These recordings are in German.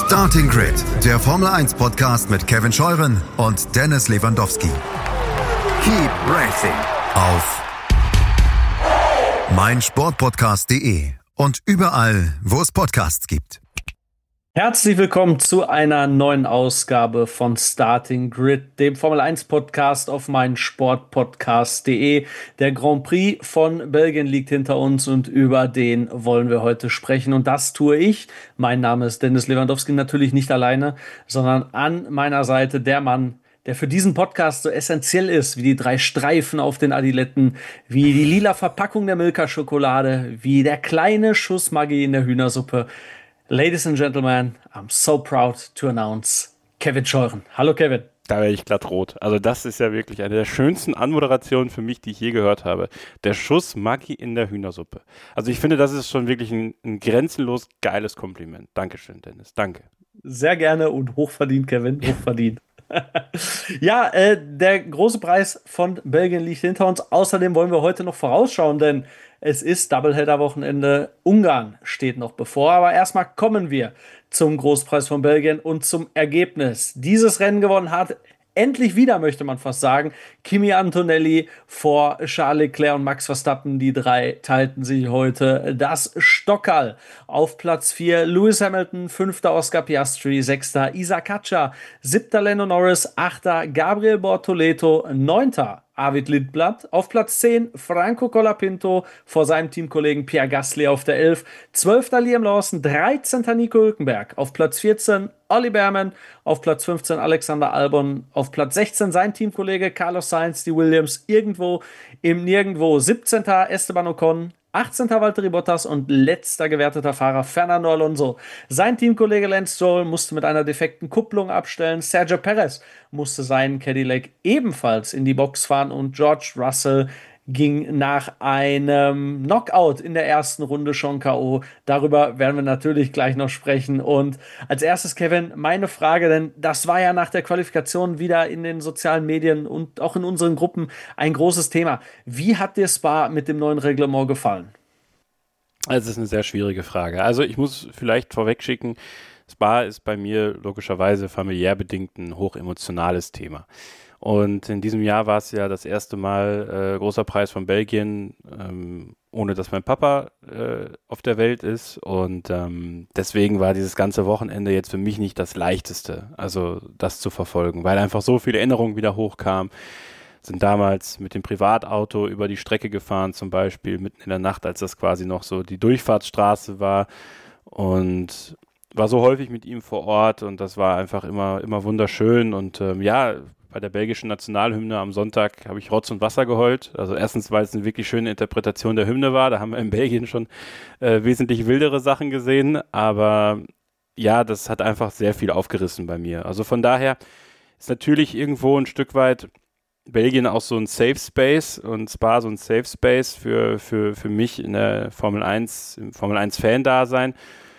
Starting Grid, der Formel 1 Podcast mit Kevin Scheuren und Dennis Lewandowski. Keep racing auf meinsportpodcast.de und überall, wo es Podcasts gibt. Herzlich willkommen zu einer neuen Ausgabe von Starting Grid, dem Formel 1 Podcast auf meinsportpodcast.de. Der Grand Prix von Belgien liegt hinter uns und über den wollen wir heute sprechen. Und das tue ich. Mein Name ist Dennis Lewandowski, natürlich nicht alleine, sondern an meiner Seite der Mann, der für diesen Podcast so essentiell ist, wie die 3 Streifen auf den Adiletten, wie die lila Verpackung der Milka-Schokolade, wie der kleine Schuss Maggi in der Hühnersuppe. Ladies and Gentlemen, I'm so proud to announce Kevin Scheuren. Hallo Kevin. Da werde ich glatt rot. Also das ist ja wirklich eine der schönsten Anmoderationen für mich, die ich je gehört habe. Der Schuss Maggi in der Hühnersuppe. Also ich finde, das ist schon wirklich ein grenzenlos geiles Kompliment. Dankeschön, Dennis. Danke. Sehr gerne und hochverdient, Kevin. Hochverdient. Ja, der große Preis von Belgien liegt hinter uns. Außerdem wollen wir heute noch vorausschauen, denn es ist Doubleheader-Wochenende. Ungarn steht noch bevor. Aber erstmal kommen wir zum Großpreis von Belgien und zum Ergebnis. Dieses Rennen gewonnen hat endlich wieder, möchte man fast sagen, Kimi Antonelli vor Charles Leclerc und Max Verstappen. Die 3 teilten sich heute das Stockerl. Auf Platz 4 Lewis Hamilton, 5. Oscar Piastri, 6. Isaac Hadjar, 7. Lando Norris, 8. Gabriel Bortoleto, 9. Arvid Lindblad, auf Platz 10 Franco Colapinto vor seinem Teamkollegen Pierre Gasly auf der 11, 12. Liam Lawson, 13. Nico Hülkenberg, auf Platz 14 Ollie Behrman, auf Platz 15 Alexander Albon, auf Platz 16 sein Teamkollege Carlos Sainz, die Williams irgendwo im Nirgendwo, 17. Esteban Ocon, 18. Valtteri Bottas und letzter gewerteter Fahrer Fernando Alonso. Sein Teamkollege Lance Stroll musste mit einer defekten Kupplung abstellen. Sergio Perez musste seinen Cadillac ebenfalls in die Box fahren und George Russell ging nach einem Knockout in der ersten Runde schon K.O. Darüber werden wir natürlich gleich noch sprechen. Und als erstes, Kevin, meine Frage, denn das war ja nach der Qualifikation wieder in den sozialen Medien und auch in unseren Gruppen ein großes Thema. Wie hat dir Spa mit dem neuen Reglement gefallen? Das ist eine sehr schwierige Frage. Also ich muss vielleicht vorweg schicken, Spa ist bei mir logischerweise familiär bedingt ein hochemotionales Thema. Und in diesem Jahr war es ja das erste Mal großer Preis von Belgien, ohne dass mein Papa auf der Welt ist. Und deswegen war dieses ganze Wochenende jetzt für mich nicht das Leichteste, also das zu verfolgen, weil einfach so viele Erinnerungen wieder hochkamen. Sind damals mit dem Privatauto über die Strecke gefahren, zum Beispiel mitten in der Nacht, als das quasi noch so die Durchfahrtsstraße war. Und war so häufig mit ihm vor Ort und das war einfach immer wunderschön. Und bei der belgischen Nationalhymne am Sonntag habe ich Rotz und Wasser geheult. Also erstens, weil es eine wirklich schöne Interpretation der Hymne war. Da haben wir in Belgien schon wesentlich wildere Sachen gesehen. Aber ja, das hat einfach sehr viel aufgerissen bei mir. Also von daher ist natürlich irgendwo ein Stück weit Belgien auch so ein Safe Space und Spa so ein Safe Space für mich in der Formel 1, im Formel 1 Fan-Dasein.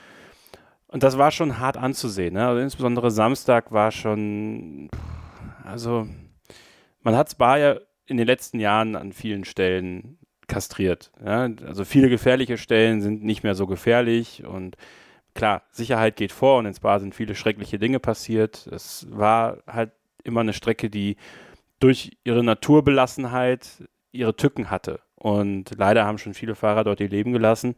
Und das war schon hart anzusehen. Ne? Also insbesondere Samstag war schon, also man hat Spa ja in den letzten Jahren an vielen Stellen kastriert. Ja? Also viele gefährliche Stellen sind nicht mehr so gefährlich und klar, Sicherheit geht vor und in Spa sind viele schreckliche Dinge passiert. Es war halt immer eine Strecke, die durch ihre Naturbelassenheit ihre Tücken hatte und leider haben schon viele Fahrer dort ihr Leben gelassen.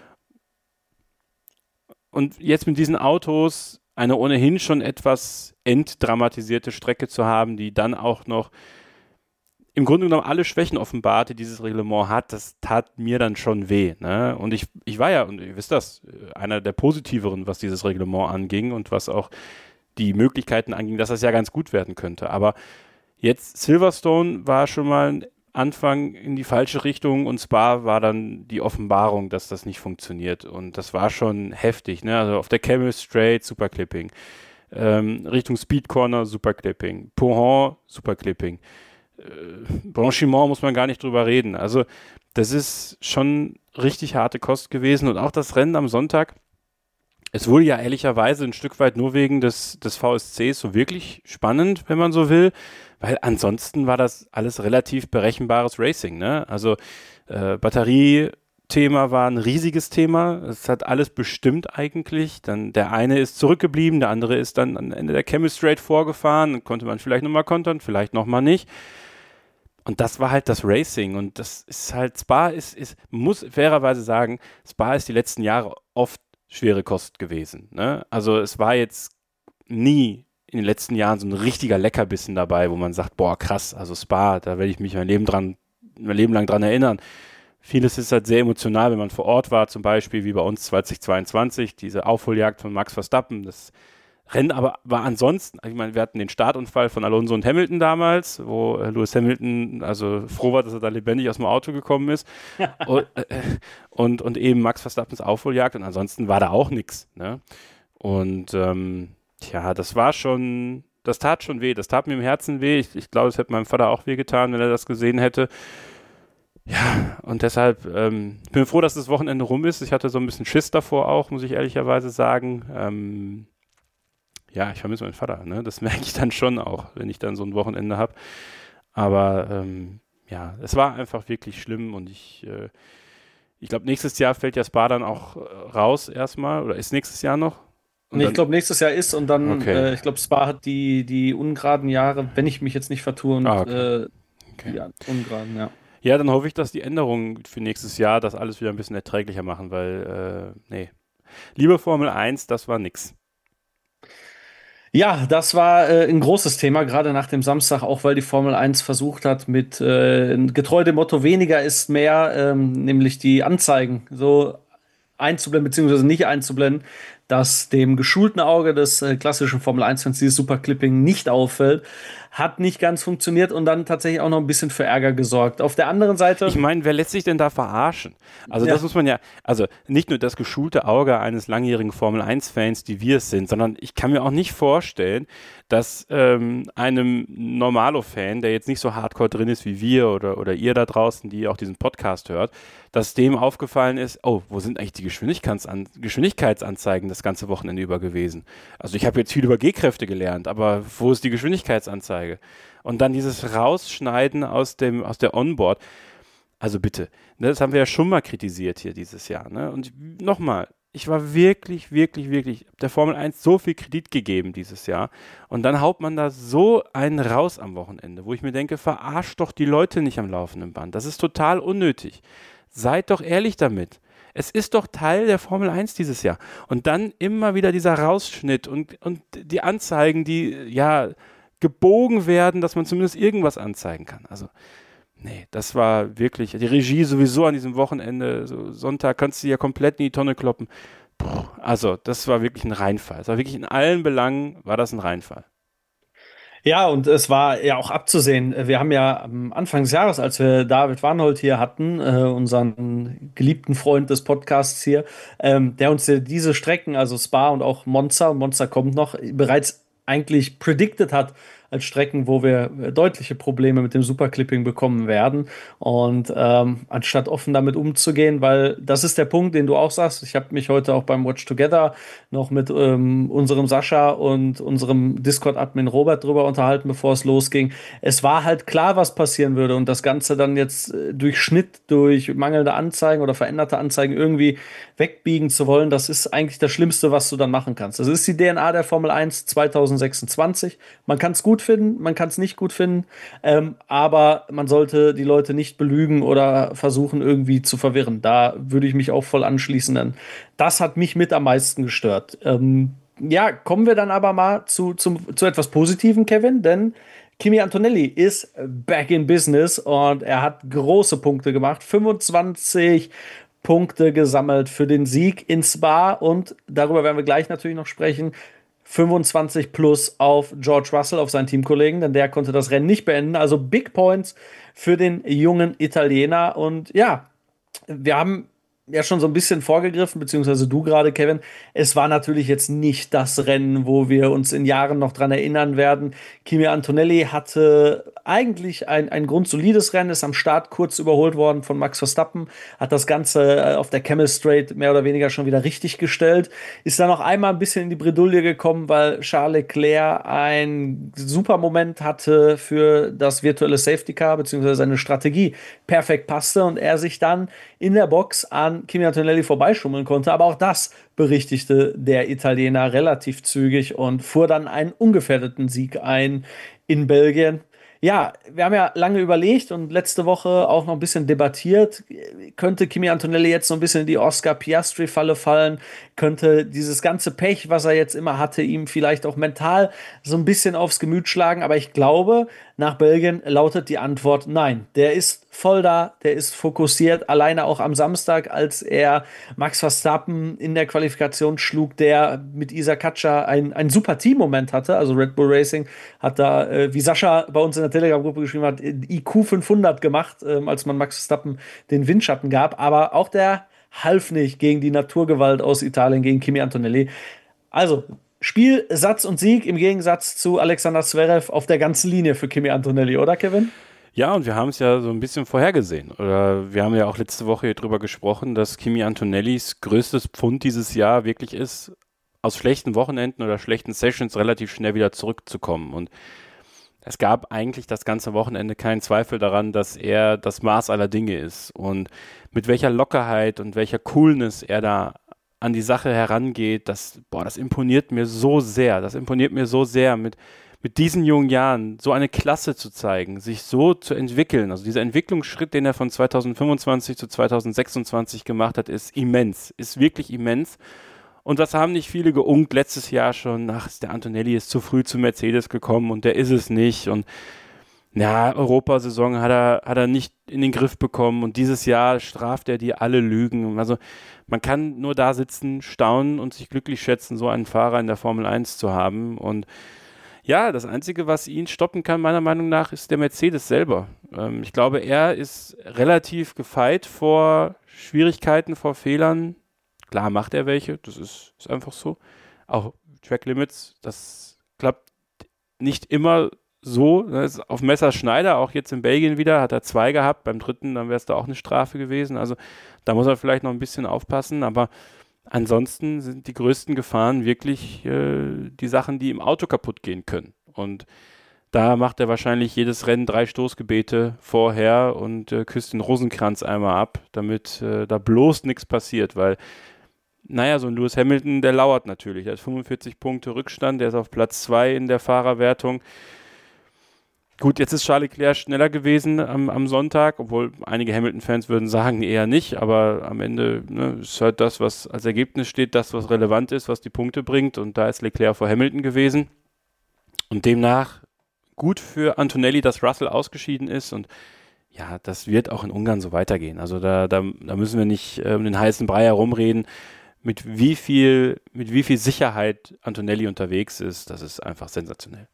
Und jetzt mit diesen Autos eine ohnehin schon etwas entdramatisierte Strecke zu haben, die dann auch noch im Grunde genommen alle Schwächen offenbart, die dieses Reglement hat, das tat mir dann schon weh. Ne? Und ich war ja, und ihr wisst das, einer der positiveren, was dieses Reglement anging und was auch die Möglichkeiten anging, dass das ja ganz gut werden könnte. Aber jetzt Silverstone war schon mal ein Anfang in die falsche Richtung und Spa war dann die Offenbarung, dass das nicht funktioniert und das war schon heftig, ne? Also auf der Camel Straight Superclipping, Richtung Speed Corner Superclipping, Pohon Superclipping, Blanchiment muss man gar nicht drüber reden, also das ist schon richtig harte Kost gewesen und auch das Rennen am Sonntag, es wurde ja ehrlicherweise ein Stück weit nur wegen des VSCs so wirklich spannend, wenn man so will, weil ansonsten war das alles relativ berechenbares Racing, ne? Also Batterie Thema war ein riesiges Thema. Es hat alles bestimmt eigentlich. Dann der eine ist zurückgeblieben, der andere ist dann am Ende der Chemistrate vorgefahren. Dann konnte man vielleicht nochmal kontern, vielleicht nochmal nicht. Und das war halt das Racing. Und das ist halt, Spa muss fairerweise sagen, Spa ist die letzten Jahre oft schwere Kost gewesen. Ne? Also es war jetzt nie in den letzten Jahren so ein richtiger Leckerbissen dabei, wo man sagt, boah, krass, also Spa, da werde ich mich mein Leben lang dran erinnern. Vieles ist halt sehr emotional, wenn man vor Ort war, zum Beispiel wie bei uns 2022, diese Aufholjagd von Max Verstappen. Das Rennen aber war ansonsten, ich meine, wir hatten den Startunfall von Alonso und Hamilton damals, wo Lewis Hamilton also froh war, dass er da lebendig aus dem Auto gekommen ist und eben Max Verstappens Aufholjagd und ansonsten war da auch nichts. Ne? Und das war schon, das tat schon weh, das tat mir im Herzen weh. Ich glaube, es hätte meinem Vater auch weh getan, wenn er das gesehen hätte. Ja, und deshalb bin ich froh, dass das Wochenende rum ist. Ich hatte so ein bisschen Schiss davor auch, muss ich ehrlicherweise sagen. Ich vermisse meinen Vater, ne? Das merke ich dann schon auch, wenn ich dann so ein Wochenende habe. Aber es war einfach wirklich schlimm und ich glaube, nächstes Jahr fällt ja Spa dann auch raus erstmal oder ist nächstes Jahr noch? Nee, ich glaube, nächstes Jahr ist und dann, okay. ich glaube, Spa hat die ungeraden Jahre, wenn ich mich jetzt nicht vertue, und okay. ungeraden, ja. Ja, dann hoffe ich, dass die Änderungen für nächstes Jahr das alles wieder ein bisschen erträglicher machen, weil, liebe Formel 1, das war nix. Ja, das war ein großes Thema, gerade nach dem Samstag, auch weil die Formel 1 versucht hat, mit getreu dem Motto weniger ist mehr, nämlich die Anzeigen so einzublenden, beziehungsweise nicht einzublenden, dass dem geschulten Auge des klassischen Formel-1-Fans dieses Superclipping nicht auffällt. Hat nicht ganz funktioniert und dann tatsächlich auch noch ein bisschen für Ärger gesorgt. Auf der anderen Seite... Ich meine, wer lässt sich denn da verarschen? Also das muss man also nicht nur das geschulte Auge eines langjährigen Formel-1-Fans, die wir es sind, sondern ich kann mir auch nicht vorstellen, dass einem Normalo-Fan, der jetzt nicht so hardcore drin ist wie wir oder ihr da draußen, die auch diesen Podcast hört, dass dem aufgefallen ist, oh, wo sind eigentlich die Geschwindigkeitsanzeigen das ganze Wochenende über gewesen? Also ich habe jetzt viel über G-Kräfte gelernt, aber wo ist die Geschwindigkeitsanzeige? Und dann dieses Rausschneiden aus der Onboard. Also bitte, ne, das haben wir ja schon mal kritisiert hier dieses Jahr. Ne? Und nochmal, ich war wirklich, wirklich, wirklich der Formel 1 so viel Kredit gegeben dieses Jahr. Und dann haut man da so einen raus am Wochenende, wo ich mir denke, verarscht doch die Leute nicht am laufenden Band. Das ist total unnötig. Seid doch ehrlich damit. Es ist doch Teil der Formel 1 dieses Jahr. Und dann immer wieder dieser Rausschnitt und die Anzeigen, die gebogen werden, dass man zumindest irgendwas anzeigen kann. Also, nee, das war wirklich, die Regie sowieso an diesem Wochenende, so Sonntag kannst du ja komplett in die Tonne kloppen. Also, das war wirklich ein Reinfall. Es war wirklich in allen Belangen war das ein Reinfall. Ja, und es war ja auch abzusehen. Wir haben ja am Anfang des Jahres, als wir David Warnhold hier hatten, unseren geliebten Freund des Podcasts hier, der uns diese Strecken, also Spa und auch Monza kommt noch, bereits eigentlich predicted hat als Strecken, wo wir deutliche Probleme mit dem Superclipping bekommen werden. Und anstatt offen damit umzugehen, weil das ist der Punkt, den du auch sagst. Ich habe mich heute auch beim Watch Together noch mit unserem Sascha und unserem Discord-Admin Robert drüber unterhalten, bevor es losging. Es war halt klar, was passieren würde und das Ganze dann jetzt durch Schnitt, durch mangelnde Anzeigen oder veränderte Anzeigen irgendwie wegbiegen zu wollen, das ist eigentlich das Schlimmste, was du dann machen kannst. Das ist die DNA der Formel 1 2026. Man kann es gut finden, man kann es nicht gut finden, aber man sollte die Leute nicht belügen oder versuchen irgendwie zu verwirren. Da würde ich mich auch voll anschließen, denn das hat mich mit am meisten gestört. Kommen wir dann aber mal zu etwas Positivem, Kevin, denn Kimi Antonelli ist back in business und er hat große Punkte gemacht. 25 Punkte gesammelt für den Sieg in Spa und darüber werden wir gleich natürlich noch sprechen. 25 plus auf George Russell, auf seinen Teamkollegen, denn der konnte das Rennen nicht beenden. Also Big Points für den jungen Italiener. Und ja, wir haben ja schon so ein bisschen vorgegriffen, beziehungsweise du gerade, Kevin. Es war natürlich jetzt nicht das Rennen, wo wir uns in Jahren noch dran erinnern werden. Kimi Antonelli hatte eigentlich ein grundsolides Rennen, ist am Start kurz überholt worden von Max Verstappen, hat das Ganze auf der Camel Straight mehr oder weniger schon wieder richtig gestellt, ist dann noch einmal ein bisschen in die Bredouille gekommen, weil Charles Leclerc einen super Moment hatte für das virtuelle Safety Car, beziehungsweise seine Strategie perfekt passte und er sich dann in der Box an Kimi Antonelli vorbeischummeln konnte, aber auch das berichtigte der Italiener relativ zügig und fuhr dann einen ungefährdeten Sieg ein in Belgien. Ja, wir haben ja lange überlegt und letzte Woche auch noch ein bisschen debattiert. Könnte Kimi Antonelli jetzt so ein bisschen in die Oscar Piastri-Falle fallen? Könnte dieses ganze Pech, was er jetzt immer hatte, ihm vielleicht auch mental so ein bisschen aufs Gemüt schlagen? Aber ich glaube, nach Belgien lautet die Antwort nein. Der ist voll da, der ist fokussiert. Alleine auch am Samstag, als er Max Verstappen in der Qualifikation schlug, der mit Isa Katscha ein super Team-Moment hatte. Also Red Bull Racing hat da, wie Sascha bei uns in der Telegram-Gruppe geschrieben hat, IQ 500 gemacht, als man Max Verstappen den Windschatten gab. Aber auch der half nicht gegen die Naturgewalt aus Italien, gegen Kimi Antonelli. Also, Spiel, Satz und Sieg im Gegensatz zu Alexander Zverev auf der ganzen Linie für Kimi Antonelli, oder Kevin? Ja, und wir haben es ja so ein bisschen vorhergesehen. Oder wir haben ja auch letzte Woche hier drüber gesprochen, dass Kimi Antonellis größtes Pfund dieses Jahr wirklich ist, aus schlechten Wochenenden oder schlechten Sessions relativ schnell wieder zurückzukommen. Und es gab eigentlich das ganze Wochenende keinen Zweifel daran, dass er das Maß aller Dinge ist. Und mit welcher Lockerheit und welcher Coolness er da an die Sache herangeht, das imponiert mir so sehr. Das imponiert mir so sehr, mit diesen jungen Jahren so eine Klasse zu zeigen, sich so zu entwickeln. Also dieser Entwicklungsschritt, den er von 2025 zu 2026 gemacht hat, ist immens, ist wirklich immens. Und das haben nicht viele geunkt letztes Jahr schon. Ach, der Antonelli ist zu früh zu Mercedes gekommen und der ist es nicht. Und ja, Europasaison hat er nicht in den Griff bekommen und dieses Jahr straft er die alle Lügen. Also man kann nur da sitzen, staunen und sich glücklich schätzen, so einen Fahrer in der Formel 1 zu haben. Und ja, das Einzige, was ihn stoppen kann, meiner Meinung nach, ist der Mercedes selber. Ich glaube, er ist relativ gefeit vor Schwierigkeiten, vor Fehlern. Klar macht er welche, das ist einfach so. Auch Track Limits, das klappt nicht immer so. Das ist auf Messerschneider, auch jetzt in Belgien wieder, hat er 2 gehabt. Beim 3., dann wäre es da auch eine Strafe gewesen. Also da muss er vielleicht noch ein bisschen aufpassen, aber ansonsten sind die größten Gefahren wirklich die Sachen, die im Auto kaputt gehen können. Und da macht er wahrscheinlich jedes Rennen 3 Stoßgebete vorher und küsst den Rosenkranz einmal ab, damit da bloß nichts passiert, weil naja, so ein Lewis Hamilton, der lauert natürlich. Der hat 45 Punkte Rückstand, der ist auf Platz 2 in der Fahrerwertung. Gut, jetzt ist Charles Leclerc schneller gewesen am Sonntag, obwohl einige Hamilton-Fans würden sagen, eher nicht, aber am Ende ist halt das, was als Ergebnis steht, das, was relevant ist, was die Punkte bringt, und da ist Leclerc vor Hamilton gewesen. Und demnach gut für Antonelli, dass Russell ausgeschieden ist, und ja, das wird auch in Ungarn so weitergehen. Also da müssen wir nicht um den heißen Brei herumreden. Mit wie viel Sicherheit Antonelli unterwegs ist, das ist einfach sensationell.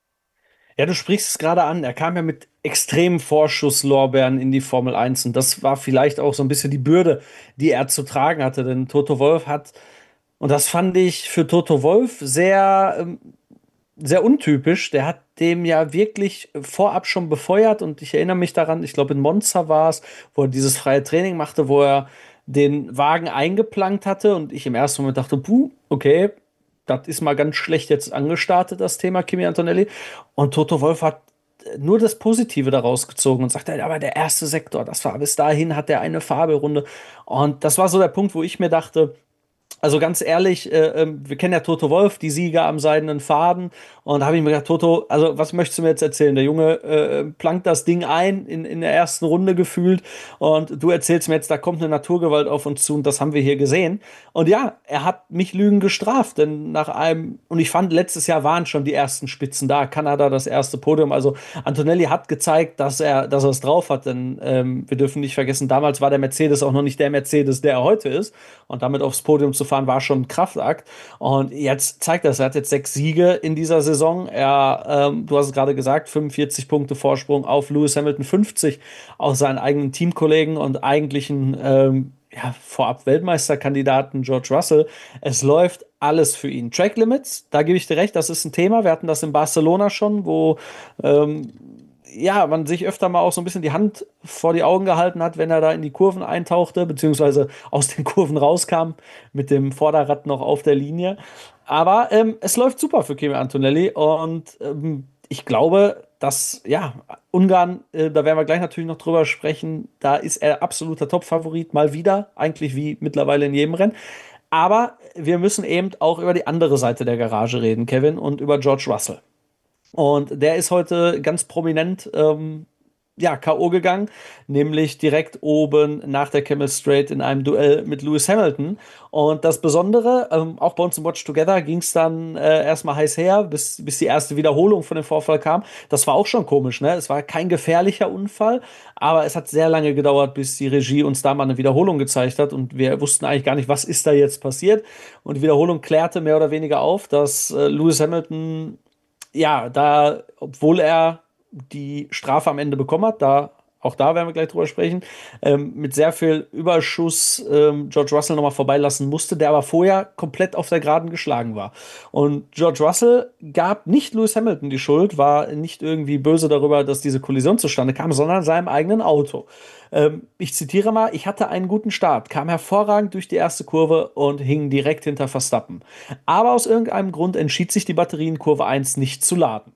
Ja, du sprichst es gerade an. Er kam ja mit extremen Vorschusslorbeeren in die Formel 1 und das war vielleicht auch so ein bisschen die Bürde, die er zu tragen hatte. Denn Toto Wolff hat, und das fand ich für Toto Wolff sehr, sehr untypisch, der hat dem ja wirklich vorab schon befeuert, und ich erinnere mich daran, ich glaube in Monza war es, wo er dieses freie Training machte, wo er den Wagen eingeplankt hatte und ich im ersten Moment dachte, puh, okay, das ist mal ganz schlecht jetzt angestartet, das Thema Kimi Antonelli. Und Toto Wolff hat nur das Positive daraus gezogen und sagte, aber der erste Sektor, das war bis dahin, hat er eine Fabelrunde. Und das war so der Punkt, wo ich mir dachte, also ganz ehrlich, wir kennen ja Toto Wolff, die Sieger am seidenen Faden. Und da habe ich mir gedacht, Toto, also was möchtest du mir jetzt erzählen? Der Junge plankt das Ding ein in der ersten Runde gefühlt. Und du erzählst mir jetzt, da kommt eine Naturgewalt auf uns zu, und das haben wir hier gesehen. Und ja, er hat mich Lügen gestraft, denn und ich fand, letztes Jahr waren schon die ersten Spitzen da. Kanada das erste Podium. Also Antonelli hat gezeigt, dass er es drauf hat, denn wir dürfen nicht vergessen, damals war der Mercedes auch noch nicht der Mercedes, der er heute ist. Und damit aufs Podium zu fahren, war schon ein Kraftakt. Und jetzt zeigt er hat jetzt 6 Siege in dieser Saison. Du hast es gerade gesagt, 45 Punkte Vorsprung auf Lewis Hamilton, 50 auf seinen eigenen Teamkollegen und eigentlichen vorab Weltmeisterkandidaten George Russell. Es läuft alles für ihn. Track Limits, da gebe ich dir recht, das ist ein Thema. Wir hatten das in Barcelona schon, wo ja, man sich öfter mal auch so ein bisschen die Hand vor die Augen gehalten hat, wenn er da in die Kurven eintauchte, beziehungsweise aus den Kurven rauskam, mit dem Vorderrad noch auf der Linie. Aber es läuft super für Kimi Antonelli und ich glaube, dass, ja, Ungarn, da werden wir gleich natürlich noch drüber sprechen, da ist er absoluter Top-Favorit, mal wieder, eigentlich wie mittlerweile in jedem Rennen. Aber wir müssen eben auch über die andere Seite der Garage reden, Kevin, und über George Russell. Und der ist heute ganz prominent ja, K.O. gegangen, nämlich direkt oben nach der Camel Straight in einem Duell mit Lewis Hamilton. Und das Besondere, auch bei uns im Watch Together ging es dann erstmal heiß her, bis die erste Wiederholung von dem Vorfall kam. Das war auch schon komisch, ne? Es war kein gefährlicher Unfall, aber es hat sehr lange gedauert, bis die Regie uns da mal eine Wiederholung gezeigt hat und wir wussten eigentlich gar nicht, was ist da jetzt passiert. Und die Wiederholung klärte mehr oder weniger auf, dass Lewis Hamilton ja, da, obwohl er die Strafe am Ende bekommen hat, auch da werden wir gleich drüber sprechen, mit sehr viel Überschuss George Russell nochmal vorbeilassen musste, der aber vorher komplett auf der Geraden geschlagen war. Und George Russell gab nicht Lewis Hamilton die Schuld, war nicht irgendwie böse darüber, dass diese Kollision zustande kam, sondern seinem eigenen Auto. Ich zitiere mal: Ich hatte einen guten Start, kam hervorragend durch die erste Kurve und hing direkt hinter Verstappen. Aber aus irgendeinem Grund entschied sich die Batterie in Kurve 1 nicht zu laden.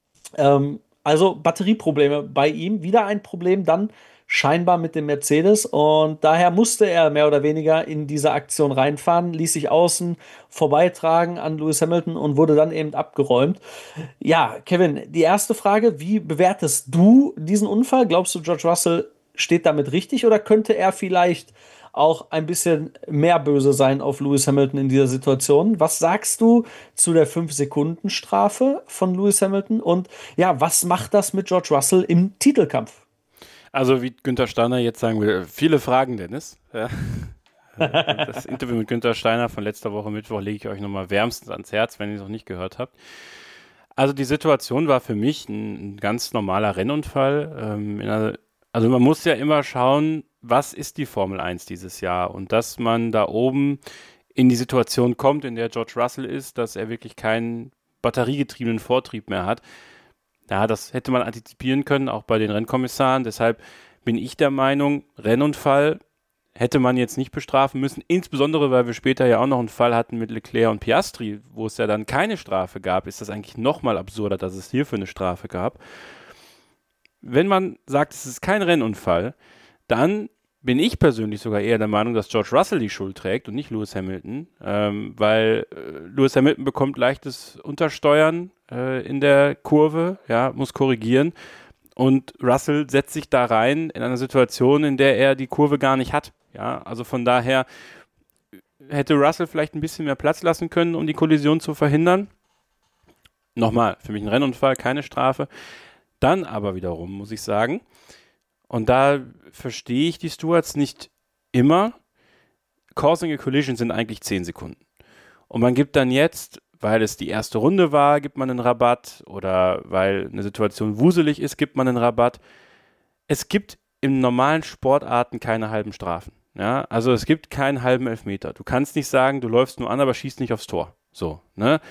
Also Batterieprobleme bei ihm. Wieder ein Problem dann scheinbar mit dem Mercedes. Und daher musste er mehr oder weniger in diese Aktion reinfahren, ließ sich außen vorbeitragen an Lewis Hamilton und wurde dann eben abgeräumt. Ja, Kevin, die erste Frage: Wie bewertest du diesen Unfall? Glaubst du, George Russell steht damit richtig oder könnte er vielleicht auch ein bisschen mehr böse sein auf Lewis Hamilton in dieser Situation? Was sagst du zu der 5-Sekunden-Strafe von Lewis Hamilton? Und ja, was macht das mit George Russell im Titelkampf? Also wie Günther Steiner jetzt sagen will, viele Fragen, Dennis. Ja. Das Interview mit Günther Steiner von letzter Woche Mittwoch lege ich euch nochmal wärmstens ans Herz, wenn ihr es noch nicht gehört habt. Also die Situation war für mich ein ganz normaler Rennunfall. Also man muss ja immer schauen, was ist die Formel 1 dieses Jahr, und dass man da oben in die Situation kommt, in der George Russell ist, dass er wirklich keinen batteriegetriebenen Vortrieb mehr hat. Ja, das hätte man antizipieren können, auch bei den Rennkommissaren. Deshalb bin ich der Meinung, Rennunfall hätte man jetzt nicht bestrafen müssen, insbesondere weil wir später ja auch noch einen Fall hatten mit Leclerc und Piastri, wo es ja dann keine Strafe gab. Ist das eigentlich nochmal absurder, dass es hierfür eine Strafe gab. Wenn man sagt, es ist kein Rennunfall, dann bin ich persönlich sogar eher der Meinung, dass George Russell die Schuld trägt und nicht Lewis Hamilton, weil Lewis Hamilton bekommt leichtes Untersteuern in der Kurve, ja, muss korrigieren, und Russell setzt sich da rein in einer Situation, in der er die Kurve gar nicht hat. Ja, also von daher hätte Russell vielleicht ein bisschen mehr Platz lassen können, um die Kollision zu verhindern. Nochmal, für mich ein Rennunfall, keine Strafe. Dann aber wiederum, muss ich sagen, und da verstehe ich die Stewards nicht immer, Causing a Collision sind eigentlich 10 Sekunden. Und man gibt dann jetzt, weil es die erste Runde war, gibt man einen Rabatt, oder weil eine Situation wuselig ist, gibt man einen Rabatt. Es gibt in normalen Sportarten keine halben Strafen. Ja? Also es gibt keinen halben Elfmeter. Du kannst nicht sagen, du läufst nur an, aber schießt nicht aufs Tor. So, ne?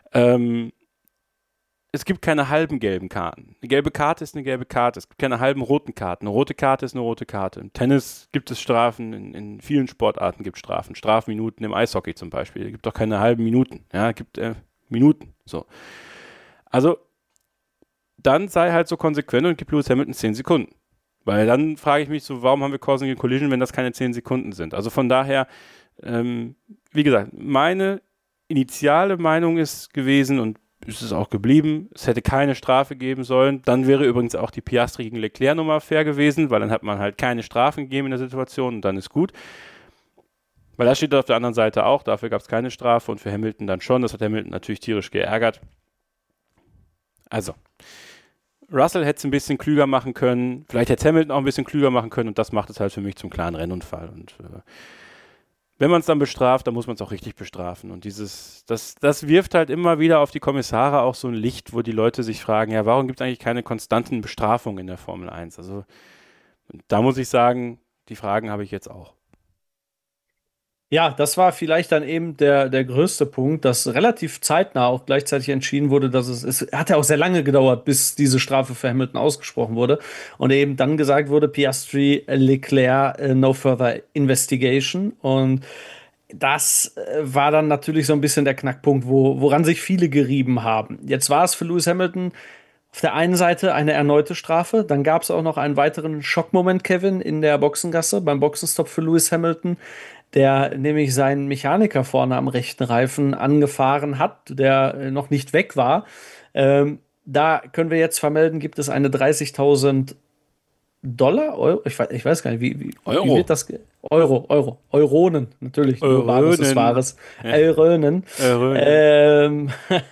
Es gibt keine halben gelben Karten. Eine gelbe Karte ist eine gelbe Karte. Es gibt keine halben roten Karten. Eine rote Karte ist eine rote Karte. Im Tennis gibt es Strafen, in vielen Sportarten gibt es Strafen. Strafminuten im Eishockey zum Beispiel. Es gibt doch keine halben Minuten. Ja, es gibt Minuten. So. Also, dann sei halt so konsequent und gib Lewis Hamilton 10 Sekunden. Weil dann frage ich mich so, warum haben wir Causing a Collision, wenn das keine 10 Sekunden sind? Also von daher, wie gesagt, meine initiale Meinung ist gewesen, und ist es auch geblieben, es hätte keine Strafe geben sollen. Dann wäre übrigens auch die Piastri gegen Leclerc-Nummer fair gewesen, weil dann hat man halt keine Strafen gegeben in der Situation und dann ist gut. Weil das steht auf der anderen Seite auch, dafür gab es keine Strafe und für Hamilton dann schon. Das hat Hamilton natürlich tierisch geärgert. Also, Russell hätte es ein bisschen klüger machen können, vielleicht hätte Hamilton auch ein bisschen klüger machen können, und das macht es halt für mich zum klaren Rennunfall. Und wenn man es dann bestraft, dann muss man es auch richtig bestrafen. Und das wirft halt immer wieder auf die Kommissare auch so ein Licht, wo die Leute sich fragen, ja, warum gibt es eigentlich keine konstanten Bestrafungen in der Formel 1? Also da muss ich sagen, die Fragen habe ich jetzt auch. Ja, das war vielleicht dann eben der größte Punkt, dass relativ zeitnah auch gleichzeitig entschieden wurde, dass es hat ja auch sehr lange gedauert, bis diese Strafe für Hamilton ausgesprochen wurde. Und eben dann gesagt wurde, Piastri, Leclerc, no further investigation. Und das war dann natürlich so ein bisschen der Knackpunkt, woran sich viele gerieben haben. Jetzt war es für Lewis Hamilton auf der einen Seite eine erneute Strafe, dann gab es auch noch einen weiteren Schockmoment, Kevin, in der Boxengasse beim Boxenstopp für Lewis Hamilton, der nämlich seinen Mechaniker vorne am rechten Reifen angefahren hat, der noch nicht weg war. Da können wir jetzt vermelden, gibt es eine 30.000 Dollar, Euro, ich weiß gar nicht, wie Euro. wird das? Euronen, natürlich, nur Wahres ist Euronen. Wahres. Euronen. Euronen. Ähm,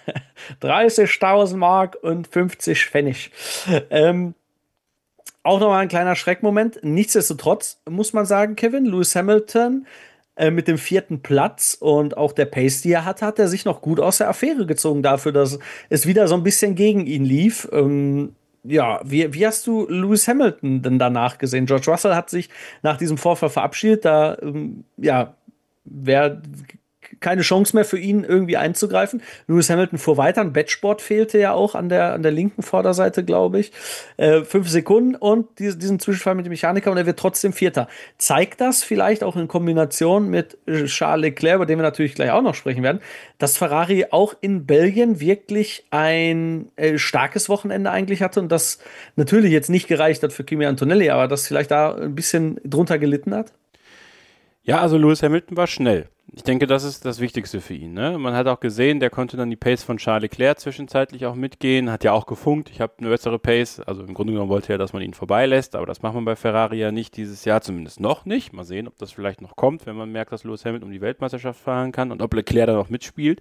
30.000 Mark und 50 Pfennig. Ähm, auch nochmal ein kleiner Schreckmoment. Nichtsdestotrotz muss man sagen, Kevin, Lewis Hamilton mit dem 4. Platz und auch der Pace, die er hatte, hat er sich noch gut aus der Affäre gezogen dafür, dass es wieder so ein bisschen gegen ihn lief. Ja, wie hast du Lewis Hamilton denn danach gesehen? George Russell hat sich nach diesem Vorfall verabschiedet, da ja, wäre keine Chance mehr für ihn, irgendwie einzugreifen. Lewis Hamilton fuhr weiter, ein Batchboard fehlte ja auch an der linken Vorderseite, glaube ich. 5 Sekunden und diesen Zwischenfall mit dem Mechaniker und er wird trotzdem Vierter. Zeigt das vielleicht auch in Kombination mit Charles Leclerc, über den wir natürlich gleich auch noch sprechen werden, dass Ferrari auch in Belgien wirklich ein starkes Wochenende eigentlich hatte und das natürlich jetzt nicht gereicht hat für Kimi Antonelli, aber das vielleicht da ein bisschen drunter gelitten hat? Ja, also Lewis Hamilton war schnell. Ich denke, das ist das Wichtigste für ihn. Ne? Man hat auch gesehen, der konnte dann die Pace von Charles Leclerc zwischenzeitlich auch mitgehen, hat ja auch gefunkt, ich habe eine bessere Pace. Also im Grunde genommen wollte er, dass man ihn vorbeilässt, aber das macht man bei Ferrari ja nicht dieses Jahr, zumindest noch nicht. Mal sehen, ob das vielleicht noch kommt, wenn man merkt, dass Lewis Hamilton um die Weltmeisterschaft fahren kann und ob Leclerc dann noch mitspielt.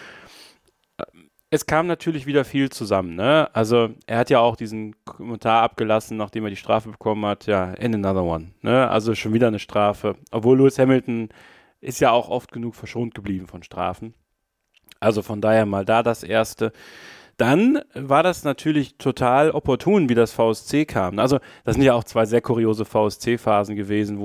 Es kam natürlich wieder viel zusammen, ne? Also er hat ja auch diesen Kommentar abgelassen, nachdem er die Strafe bekommen hat, ja, and another one, ne? Also schon wieder eine Strafe. Obwohl Lewis Hamilton ist ja auch oft genug verschont geblieben von Strafen. Also von daher mal da das Erste. Dann war das natürlich total opportun, wie das VSC kam. Also das sind ja auch zwei sehr kuriose VSC-Phasen gewesen,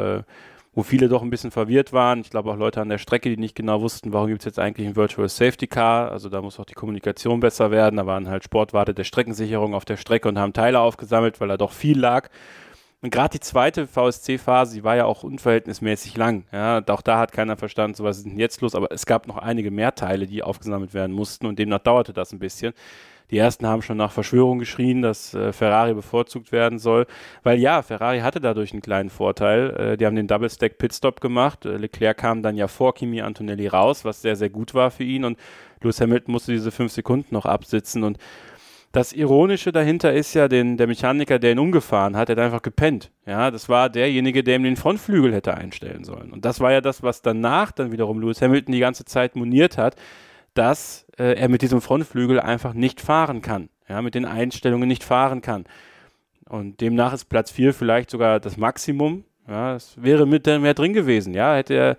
wo viele doch ein bisschen verwirrt waren. Ich glaube auch Leute an der Strecke, die nicht genau wussten, warum gibt es jetzt eigentlich ein Virtual Safety Car. Also da muss auch die Kommunikation besser werden. Da waren halt Sportwarte der Streckensicherung auf der Strecke und haben Teile aufgesammelt, weil da doch viel lag. Und gerade die zweite VSC-Phase, die war ja auch unverhältnismäßig lang. Ja, auch da hat keiner verstanden, so was ist denn jetzt los. Aber es gab noch einige mehr Teile, die aufgesammelt werden mussten und demnach dauerte das ein bisschen. Die ersten haben schon nach Verschwörung geschrien, dass Ferrari bevorzugt werden soll. Weil ja, Ferrari hatte dadurch einen kleinen Vorteil. Die haben den Double-Stack-Pitstop gemacht. Leclerc kam dann ja vor Kimi Antonelli raus, was sehr, sehr gut war für ihn. Und Lewis Hamilton musste diese 5 Sekunden noch absitzen. Und das Ironische dahinter ist ja, der Mechaniker, der ihn umgefahren hat, der hat einfach gepennt. Ja, das war derjenige, der ihm den Frontflügel hätte einstellen sollen. Und das war ja das, was danach dann wiederum Lewis Hamilton die ganze Zeit moniert hat, dass er mit diesem Frontflügel einfach nicht fahren kann. Ja, mit den Einstellungen nicht fahren kann. Und demnach ist Platz 4 vielleicht sogar das Maximum. Ja, es wäre mit mehr drin gewesen. Ja, hätte.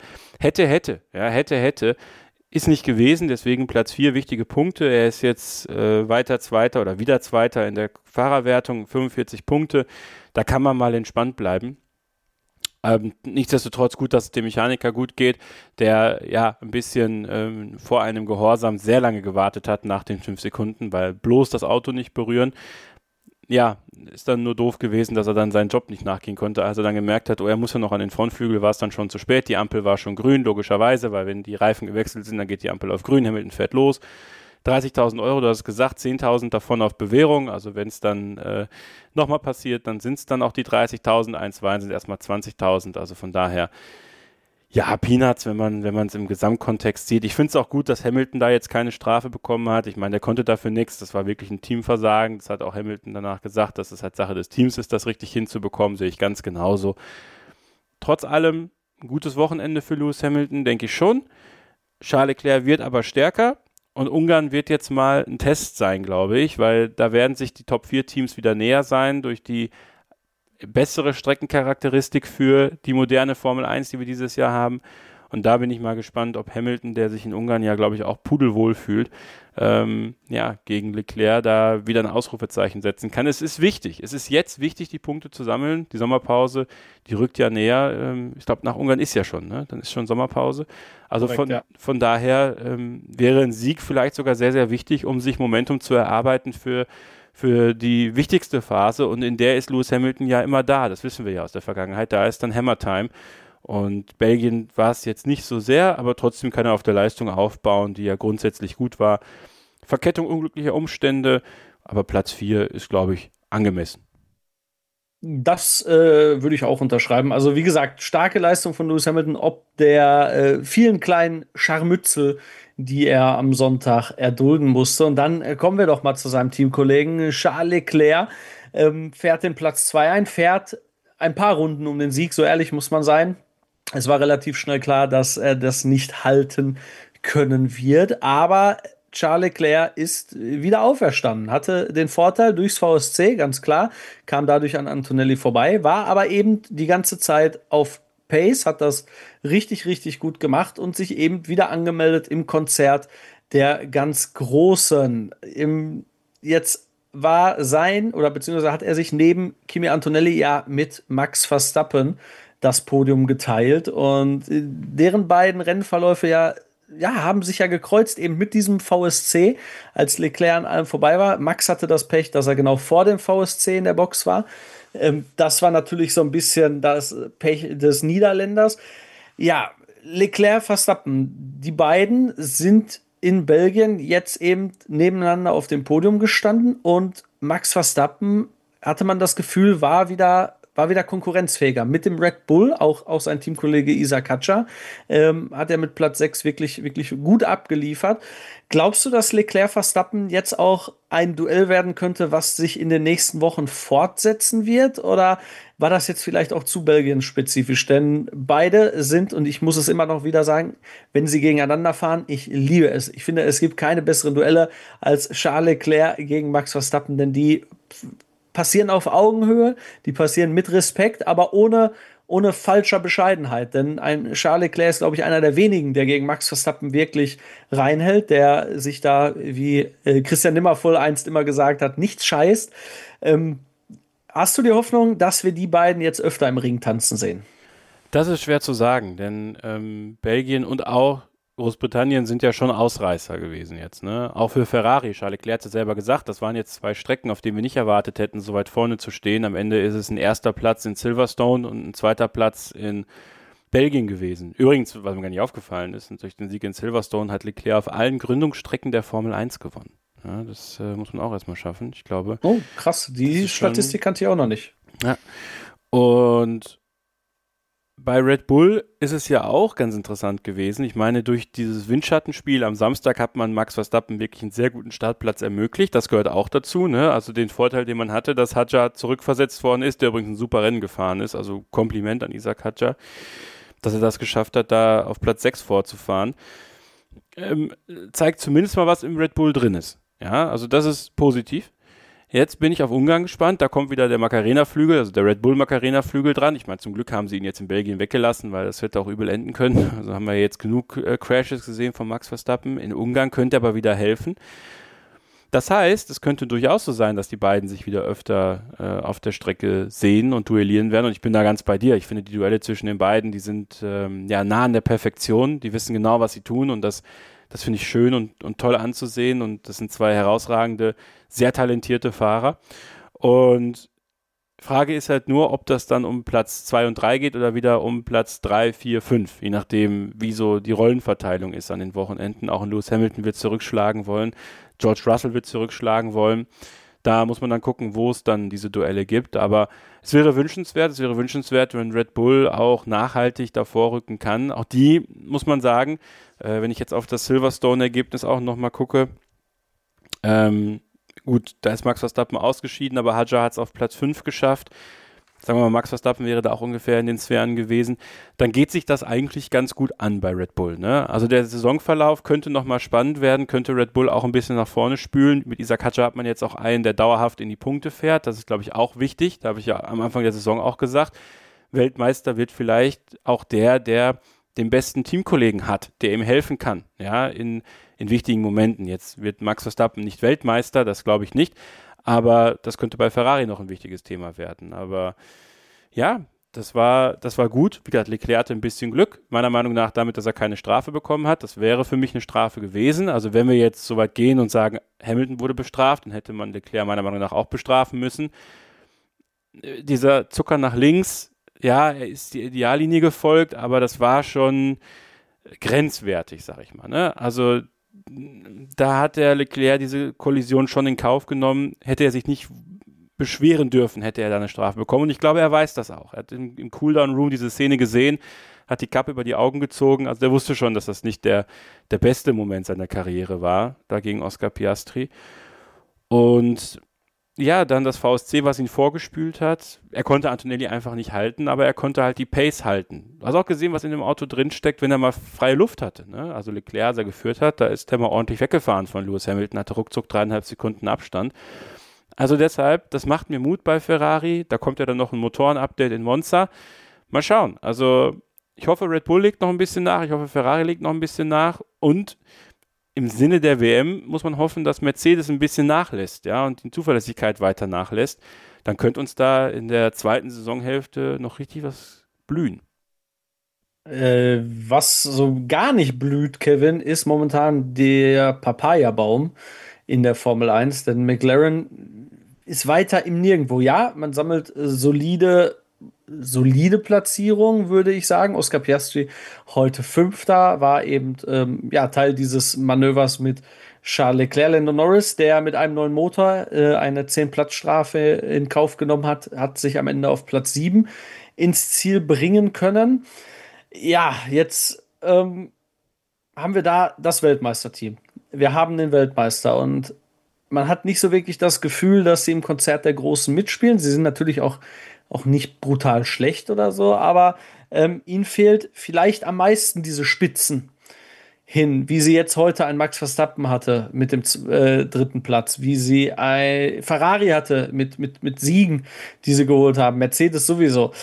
Ja, hätte. Ist nicht gewesen, deswegen Platz 4, wichtige Punkte. Er ist jetzt weiter Zweiter oder wieder Zweiter in der Fahrerwertung, 45 Punkte. Da kann man mal entspannt bleiben. Nichtsdestotrotz gut, dass es dem Mechaniker gut geht, der ja ein bisschen vor einem Gehorsam sehr lange gewartet hat nach den 5 Sekunden, weil bloß das Auto nicht berühren. Ja, ist dann nur doof gewesen, dass er dann seinen Job nicht nachgehen konnte. Als er dann gemerkt hat, oh, er muss ja noch an den Frontflügel, war es dann schon zu spät. Die Ampel war schon grün, logischerweise, weil wenn die Reifen gewechselt sind, dann geht die Ampel auf grün, Hamilton fährt los. 30.000 Euro, du hast es gesagt, 10.000 davon auf Bewährung. Also wenn es dann nochmal passiert, dann sind es dann auch die 30.000. 1-2 sind erstmal 20.000. Also von daher, ja, Peanuts, wenn man es im Gesamtkontext sieht. Ich finde es auch gut, dass Hamilton da jetzt keine Strafe bekommen hat. Ich meine, der konnte dafür nichts. Das war wirklich ein Teamversagen. Das hat auch Hamilton danach gesagt, dass es halt Sache des Teams ist, das richtig hinzubekommen. Sehe ich ganz genauso. Trotz allem ein gutes Wochenende für Lewis Hamilton, denke ich schon. Charles Leclerc wird aber stärker. Und Ungarn wird jetzt mal ein Test sein, glaube ich, weil da werden sich die Top-4-Teams wieder näher sein durch die bessere Streckencharakteristik für die moderne Formel 1, die wir dieses Jahr haben. Und da bin ich mal gespannt, ob Hamilton, der sich in Ungarn ja, glaube ich, auch pudelwohl fühlt, gegen Leclerc da wieder ein Ausrufezeichen setzen kann. Es ist wichtig. Es ist jetzt wichtig, die Punkte zu sammeln. Die Sommerpause, die rückt ja näher. Ich glaube, nach Ungarn ist ja schon, ne? Dann ist schon Sommerpause. Also korrekt, von daher wäre ein Sieg vielleicht sogar sehr, sehr wichtig, um sich Momentum zu erarbeiten für die wichtigste Phase. Und in der ist Lewis Hamilton ja immer da. Das wissen wir ja aus der Vergangenheit. Da ist dann Hammer Time. Und Belgien war es jetzt nicht so sehr, aber trotzdem kann er auf der Leistung aufbauen, die ja grundsätzlich gut war. Verkettung unglücklicher Umstände, aber Platz 4 ist, glaube ich, angemessen. Das würde ich auch unterschreiben. Also wie gesagt, starke Leistung von Lewis Hamilton, ob der vielen kleinen Scharmützel, die er am Sonntag erdulden musste. Und dann kommen wir doch mal zu seinem Teamkollegen Charles Leclerc, fährt den Platz 2 ein, fährt ein paar Runden um den Sieg, so ehrlich muss man sein. Es war relativ schnell klar, dass er das nicht halten können wird, aber Charles Leclerc ist wieder auferstanden, hatte den Vorteil durchs VSC, ganz klar, kam dadurch an Antonelli vorbei, war aber eben die ganze Zeit auf Pace, hat das richtig, richtig gut gemacht und sich eben wieder angemeldet im Konzert der ganz Großen. Jetzt war beziehungsweise hat er sich neben Kimi Antonelli ja mit Max Verstappen das Podium geteilt und deren beiden Rennverläufe haben sich ja gekreuzt, eben mit diesem VSC, als Leclerc an allem vorbei war. Max hatte das Pech, dass er genau vor dem VSC in der Box war. Das war natürlich so ein bisschen das Pech des Niederländers. Ja, Leclerc, Verstappen, die beiden sind in Belgien jetzt eben nebeneinander auf dem Podium gestanden und Max Verstappen, hatte man das Gefühl, war wieder konkurrenzfähiger. Mit dem Red Bull, auch sein Teamkollege Isaac Hadjar, hat er mit Platz 6 wirklich, wirklich gut abgeliefert. Glaubst du, dass Leclerc-Verstappen jetzt auch ein Duell werden könnte, was sich in den nächsten Wochen fortsetzen wird? Oder war das jetzt vielleicht auch zu Belgien-spezifisch? Denn beide sind, und ich muss es immer noch wieder sagen, wenn sie gegeneinander fahren, ich liebe es. Ich finde, es gibt keine besseren Duelle als Charles Leclerc gegen Max Verstappen, denn die passieren auf Augenhöhe, die passieren mit Respekt, aber ohne falscher Bescheidenheit. Denn ein Charles Leclerc ist, glaube ich, einer der wenigen, der gegen Max Verstappen wirklich reinhält, der sich da, wie Christian Nimmervoll einst immer gesagt hat, nichts scheißt. Hast du die Hoffnung, dass wir die beiden jetzt öfter im Ring tanzen sehen? Das ist schwer zu sagen, denn Belgien und auch Großbritannien sind ja schon Ausreißer gewesen jetzt, ne? Auch für Ferrari. Charles Leclerc hat es selber gesagt, das waren jetzt 2 Strecken, auf denen wir nicht erwartet hätten, so weit vorne zu stehen. Am Ende ist es ein erster Platz in Silverstone und ein zweiter Platz in Belgien gewesen. Übrigens, was mir gar nicht aufgefallen ist, durch den Sieg in Silverstone hat Leclerc auf allen Gründungsstrecken der Formel 1 gewonnen. Ja, das muss man auch erstmal schaffen, ich glaube. Oh, krass, die Statistik kannte ich auch noch nicht. Ja, und bei Red Bull ist es ja auch ganz interessant gewesen. Ich meine, durch dieses Windschattenspiel am Samstag hat man Max Verstappen wirklich einen sehr guten Startplatz ermöglicht. Das gehört auch dazu, ne? Also den Vorteil, den man hatte, dass Hadjar zurückversetzt worden ist, der übrigens ein super Rennen gefahren ist. Also Kompliment an Isaac Hadjar, dass er das geschafft hat, da auf Platz 6 vorzufahren. Zeigt zumindest mal, was im Red Bull drin ist. Ja, also das ist positiv. Jetzt bin ich auf Ungarn gespannt, da kommt wieder der Macarena-Flügel, also der Red Bull Macarena-Flügel dran. Ich meine, zum Glück haben sie ihn jetzt in Belgien weggelassen, weil das hätte auch übel enden können. Also haben wir jetzt genug Crashes gesehen von Max Verstappen. In Ungarn könnte er aber wieder helfen. Das heißt, es könnte durchaus so sein, dass die beiden sich wieder öfter auf der Strecke sehen und duellieren werden. Und ich bin da ganz bei dir. Ich finde, die Duelle zwischen den beiden, die sind nah an der Perfektion. Die wissen genau, was sie tun und das finde ich schön und toll anzusehen und das sind 2 herausragende, sehr talentierte Fahrer. Und Frage ist halt nur, ob das dann um Platz 2 und 3 geht oder wieder um Platz 3, 4, 5, je nachdem, wie so die Rollenverteilung ist an den Wochenenden. Auch ein Lewis Hamilton wird zurückschlagen wollen, George Russell wird zurückschlagen wollen. Da muss man dann gucken, wo es dann diese Duelle gibt. Aber es wäre wünschenswert, wenn Red Bull auch nachhaltig davor rücken kann. Auch die, muss man sagen, wenn ich jetzt auf das Silverstone-Ergebnis auch nochmal gucke, gut, da ist Max Verstappen ausgeschieden, aber Hadjar hat es auf Platz 5 geschafft. Sagen wir mal, Max Verstappen wäre da auch ungefähr in den Sphären gewesen. Dann geht sich das eigentlich ganz gut an bei Red Bull, ne? Also der Saisonverlauf könnte nochmal spannend werden, könnte Red Bull auch ein bisschen nach vorne spülen. Mit Isaac Hadjar hat man jetzt auch einen, der dauerhaft in die Punkte fährt. Das ist, glaube ich, auch wichtig. Da habe ich ja am Anfang der Saison auch gesagt, Weltmeister wird vielleicht auch der den besten Teamkollegen hat, der ihm helfen kann, ja, in wichtigen Momenten. Jetzt wird Max Verstappen nicht Weltmeister, das glaube ich nicht, aber das könnte bei Ferrari noch ein wichtiges Thema werden. Aber ja, das war gut. Wie gesagt, Leclerc hatte ein bisschen Glück, meiner Meinung nach damit, dass er keine Strafe bekommen hat. Das wäre für mich eine Strafe gewesen. Also wenn wir jetzt so weit gehen und sagen, Hamilton wurde bestraft, dann hätte man Leclerc meiner Meinung nach auch bestrafen müssen. Dieser Zucker nach links, ja, er ist die Ideallinie gefolgt, aber das war schon grenzwertig, sag ich mal. Ne? Also da hat der Leclerc diese Kollision schon in Kauf genommen. Hätte er sich nicht beschweren dürfen, hätte er da eine Strafe bekommen. Und ich glaube, er weiß das auch. Er hat im Cooldown-Room diese Szene gesehen, hat die Kappe über die Augen gezogen. Also der wusste schon, dass das nicht der beste Moment seiner Karriere war, da gegen Oscar Piastri. Und ja, dann das VSC, was ihn vorgespült hat. Er konnte Antonelli einfach nicht halten, aber er konnte halt die Pace halten. Du hast auch gesehen, was in dem Auto drinsteckt, wenn er mal freie Luft hatte. Ne? Also Leclerc, als er geführt hat, da ist er mal ordentlich weggefahren von Lewis Hamilton, hatte ruckzuck 3,5 Sekunden Abstand. Also deshalb, das macht mir Mut bei Ferrari. Da kommt ja dann noch ein Motoren-Update in Monza. Mal schauen. Also ich hoffe, Red Bull legt noch ein bisschen nach. Ich hoffe, Ferrari legt noch ein bisschen nach. Und im Sinne der WM muss man hoffen, dass Mercedes ein bisschen nachlässt, ja, und die Zuverlässigkeit weiter nachlässt. Dann könnte uns da in der zweiten Saisonhälfte noch richtig was blühen. Was so gar nicht blüht, Kevin, ist momentan der Papaya-Baum in der Formel 1, denn McLaren ist weiter im Nirgendwo. Ja, man sammelt solide Platzierung, würde ich sagen. Oscar Piastri heute Fünfter, war eben Teil dieses Manövers mit Charles Leclerc. Lando Norris, der mit einem neuen Motor eine 10-Platz-Strafe in Kauf genommen hat sich am Ende auf Platz 7 ins Ziel bringen können. Ja, jetzt haben wir da das Weltmeisterteam. Wir haben den Weltmeister und man hat nicht so wirklich das Gefühl, dass sie im Konzert der Großen mitspielen. Sie sind natürlich auch nicht brutal schlecht oder so, aber ihnen fehlt vielleicht am meisten diese Spitzen hin, wie sie jetzt heute ein Max Verstappen hatte mit dem dritten Platz, wie sie ein Ferrari hatte mit Siegen, die sie geholt haben, Mercedes sowieso.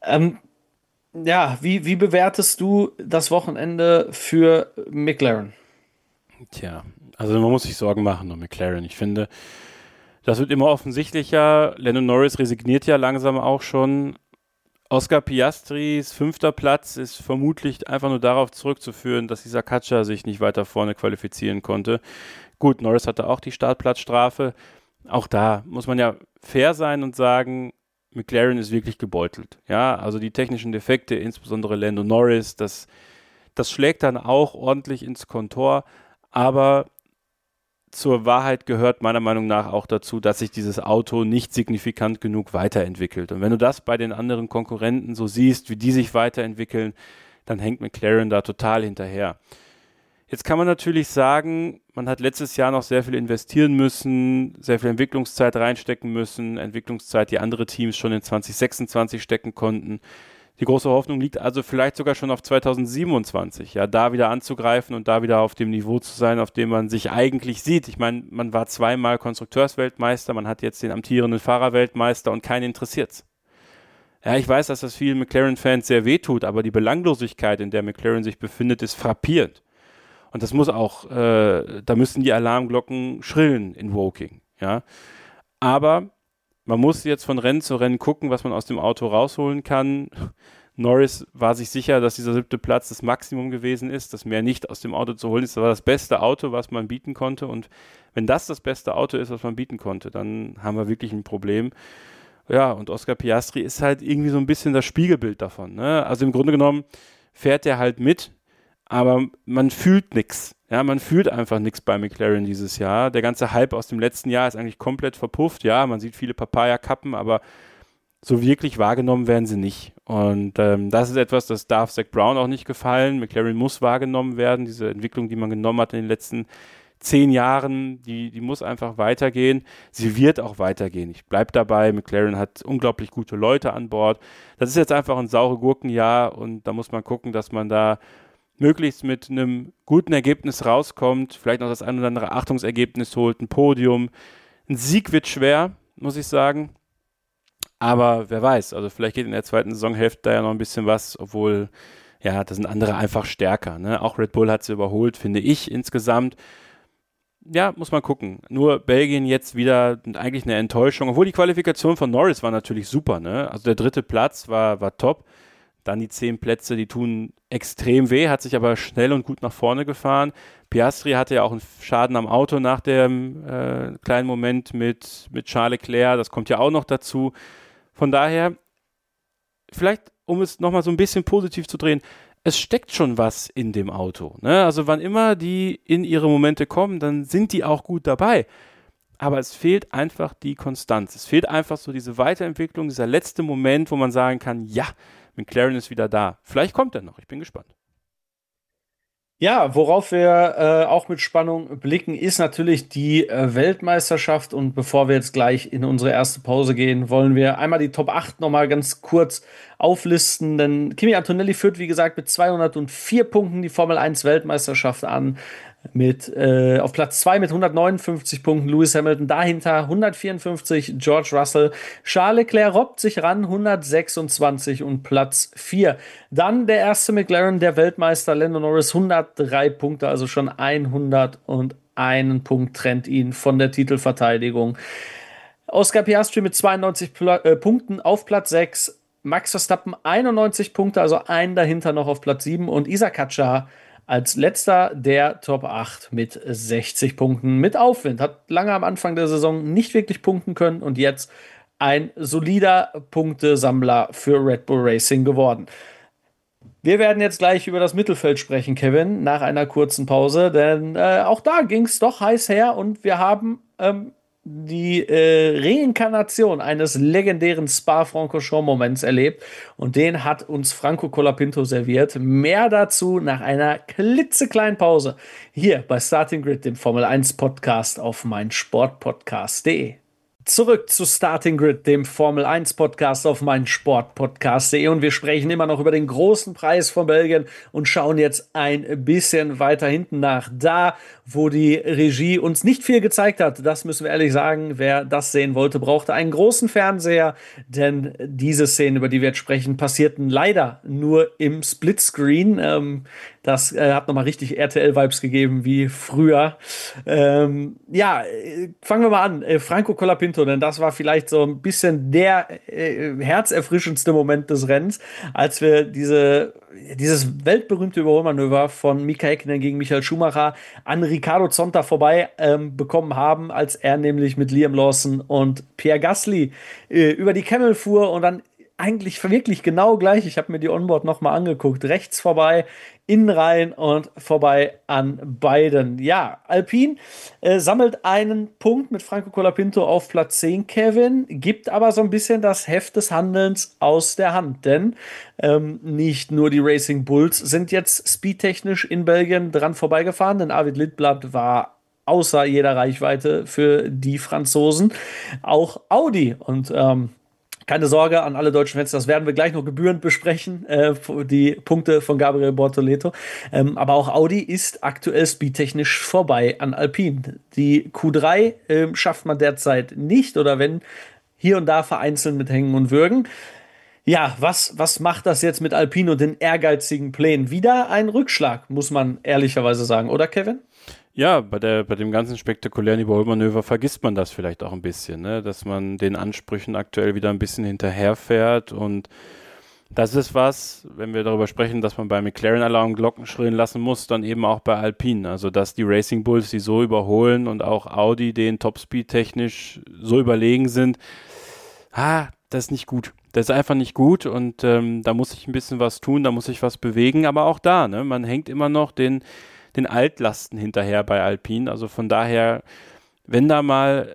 Wie bewertest du das Wochenende für McLaren? Tja, also man muss sich Sorgen machen um McLaren. Ich finde, das wird immer offensichtlicher. Lando Norris resigniert ja langsam auch schon. Oscar Piastris 5. Platz ist vermutlich einfach nur darauf zurückzuführen, dass dieser Katscha sich nicht weiter vorne qualifizieren konnte. Gut, Norris hatte auch die Startplatzstrafe. Auch da muss man ja fair sein und sagen, McLaren ist wirklich gebeutelt. Ja, also die technischen Defekte, insbesondere Lando Norris, das schlägt dann auch ordentlich ins Kontor. Aber zur Wahrheit gehört meiner Meinung nach auch dazu, dass sich dieses Auto nicht signifikant genug weiterentwickelt. Und wenn du das bei den anderen Konkurrenten so siehst, wie die sich weiterentwickeln, dann hängt McLaren da total hinterher. Jetzt kann man natürlich sagen, man hat letztes Jahr noch sehr viel investieren müssen, sehr viel Entwicklungszeit reinstecken müssen, Entwicklungszeit, die andere Teams schon in 2026 stecken konnten. Die große Hoffnung liegt also vielleicht sogar schon auf 2027, ja, da wieder anzugreifen und da wieder auf dem Niveau zu sein, auf dem man sich eigentlich sieht. Ich meine, man war zweimal Konstrukteursweltmeister, man hat jetzt den amtierenden Fahrerweltmeister und keinen interessiert's. Ja, ich weiß, dass das vielen McLaren-Fans sehr wehtut, aber die Belanglosigkeit, in der McLaren sich befindet, ist frappierend. Und das muss auch, da müssen die Alarmglocken schrillen in Woking, ja. Aber man muss jetzt von Rennen zu Rennen gucken, was man aus dem Auto rausholen kann. Norris war sich sicher, dass dieser 7. Platz das Maximum gewesen ist, dass mehr nicht aus dem Auto zu holen ist. Das war das beste Auto, was man bieten konnte. Und wenn das beste Auto ist, was man bieten konnte, dann haben wir wirklich ein Problem. Ja, und Oscar Piastri ist halt irgendwie so ein bisschen das Spiegelbild davon. Ne? Also im Grunde genommen fährt er halt mit, aber man fühlt nichts. Ja, man fühlt einfach nichts bei McLaren dieses Jahr. Der ganze Hype aus dem letzten Jahr ist eigentlich komplett verpufft. Ja, man sieht viele Papaya-Kappen, aber so wirklich wahrgenommen werden sie nicht. Und das ist etwas, das darf Zak Brown auch nicht gefallen. McLaren muss wahrgenommen werden. Diese Entwicklung, die man genommen hat in den letzten 10 Jahren, die muss einfach weitergehen. Sie wird auch weitergehen. Ich bleibe dabei. McLaren hat unglaublich gute Leute an Bord. Das ist jetzt einfach ein saure Gurkenjahr und da muss man gucken, dass man da möglichst mit einem guten Ergebnis rauskommt, vielleicht noch das ein oder andere Achtungsergebnis holt, ein Podium. Ein Sieg wird schwer, muss ich sagen. Aber wer weiß, also vielleicht geht in der zweiten Saisonhälfte da ja noch ein bisschen was, obwohl ja, da sind andere einfach stärker. Ne? Auch Red Bull hat sie überholt, finde ich insgesamt. Ja, muss man gucken. Nur Belgien jetzt wieder eigentlich eine Enttäuschung, obwohl die Qualifikation von Norris war natürlich super. Ne? Also der 3. Platz war top. Dann die 10 Plätze, die tun extrem weh, hat sich aber schnell und gut nach vorne gefahren. Piastri hatte ja auch einen Schaden am Auto nach dem kleinen Moment mit Charles Leclerc. Das kommt ja auch noch dazu. Von daher, vielleicht, um es nochmal so ein bisschen positiv zu drehen, es steckt schon was in dem Auto. Ne? Also wann immer die in ihre Momente kommen, dann sind die auch gut dabei. Aber es fehlt einfach die Konstanz. Es fehlt einfach so diese Weiterentwicklung, dieser letzte Moment, wo man sagen kann, ja, McLaren ist wieder da. Vielleicht kommt er noch, ich bin gespannt. Ja, worauf wir auch mit Spannung blicken, ist natürlich die Weltmeisterschaft. Und bevor wir jetzt gleich in unsere erste Pause gehen, wollen wir einmal die Top 8 nochmal ganz kurz auflisten. Denn Kimi Antonelli führt, wie gesagt, mit 204 Punkten die Formel 1 Weltmeisterschaft an. Auf Platz 2 mit 159 Punkten Lewis Hamilton, dahinter 154 George Russell, Charles Leclerc robbt sich ran, 126 und Platz 4. Dann der erste McLaren, der Weltmeister Lando Norris, 103 Punkte, also schon 101 Punkt trennt ihn von der Titelverteidigung. Oscar Piastri mit 92 Punkten auf Platz 6, Max Verstappen 91 Punkte, also einen dahinter noch auf Platz 7 und Isa Katjar als letzter der Top 8 mit 60 Punkten mit Aufwind. Hat lange am Anfang der Saison nicht wirklich punkten können und jetzt ein solider Punktesammler für Red Bull Racing geworden. Wir werden jetzt gleich über das Mittelfeld sprechen, Kevin, nach einer kurzen Pause, denn auch da ging es doch heiß her und wir haben die Reinkarnation eines legendären Spa-Francorchamps-Moments erlebt und den hat uns Franco Colapinto serviert. Mehr dazu nach einer klitzekleinen Pause hier bei Starting Grid, dem Formel 1 Podcast auf meinsportpodcast.de. Zurück zu Starting Grid, dem Formel 1 Podcast auf meinsportpodcast.de und wir sprechen immer noch über den großen Preis von Belgien und schauen jetzt ein bisschen weiter hinten nach. Da, wo die Regie uns nicht viel gezeigt hat, das müssen wir ehrlich sagen, wer das sehen wollte, brauchte einen großen Fernseher, denn diese Szenen, über die wir jetzt sprechen, passierten leider nur im Splitscreen. Das hat nochmal richtig RTL-Vibes gegeben, wie früher. Fangen wir mal an. Franco Colapinto, denn das war vielleicht so ein bisschen der herzerfrischendste Moment des Rennens, als wir dieses weltberühmte Überholmanöver von Mika Häkkinen gegen Michael Schumacher an Riccardo Zonta vorbei bekommen haben, als er nämlich mit Liam Lawson und Pierre Gasly über die Camel fuhr und dann eigentlich wirklich genau gleich. Ich habe mir die Onboard nochmal angeguckt. Rechts vorbei, innen rein und vorbei an beiden. Ja, Alpine sammelt einen Punkt mit Franco Colapinto auf Platz 10, Kevin, gibt aber so ein bisschen das Heft des Handelns aus der Hand, denn nicht nur die Racing Bulls sind jetzt speedtechnisch in Belgien dran vorbeigefahren, denn Arvid Littblad war außer jeder Reichweite für die Franzosen. Auch Audi und keine Sorge an alle deutschen Fans, das werden wir gleich noch gebührend besprechen, die Punkte von Gabriel Bortoleto. Aber auch Audi ist aktuell speedtechnisch vorbei an Alpine. Die Q3 schafft man derzeit nicht oder wenn hier und da vereinzelt mit Hängen und Würgen. Ja, was macht das jetzt mit Alpine und den ehrgeizigen Plänen? Wieder ein Rückschlag, muss man ehrlicherweise sagen, oder Kevin? Ja, bei dem ganzen spektakulären Überholmanöver vergisst man das vielleicht auch ein bisschen, ne? Dass man den Ansprüchen aktuell wieder ein bisschen hinterherfährt und das ist was, wenn wir darüber sprechen, dass man bei McLaren Alarm Glocken schrillen lassen muss, dann eben auch bei Alpine, also dass die Racing Bulls die so überholen und auch Audi den Topspeed technisch so überlegen sind, das ist nicht gut. Das ist einfach nicht gut und da muss ich ein bisschen was tun, da muss ich was bewegen, aber auch da, ne? Man hängt immer noch den Altlasten hinterher bei Alpine. Also von daher, wenn da mal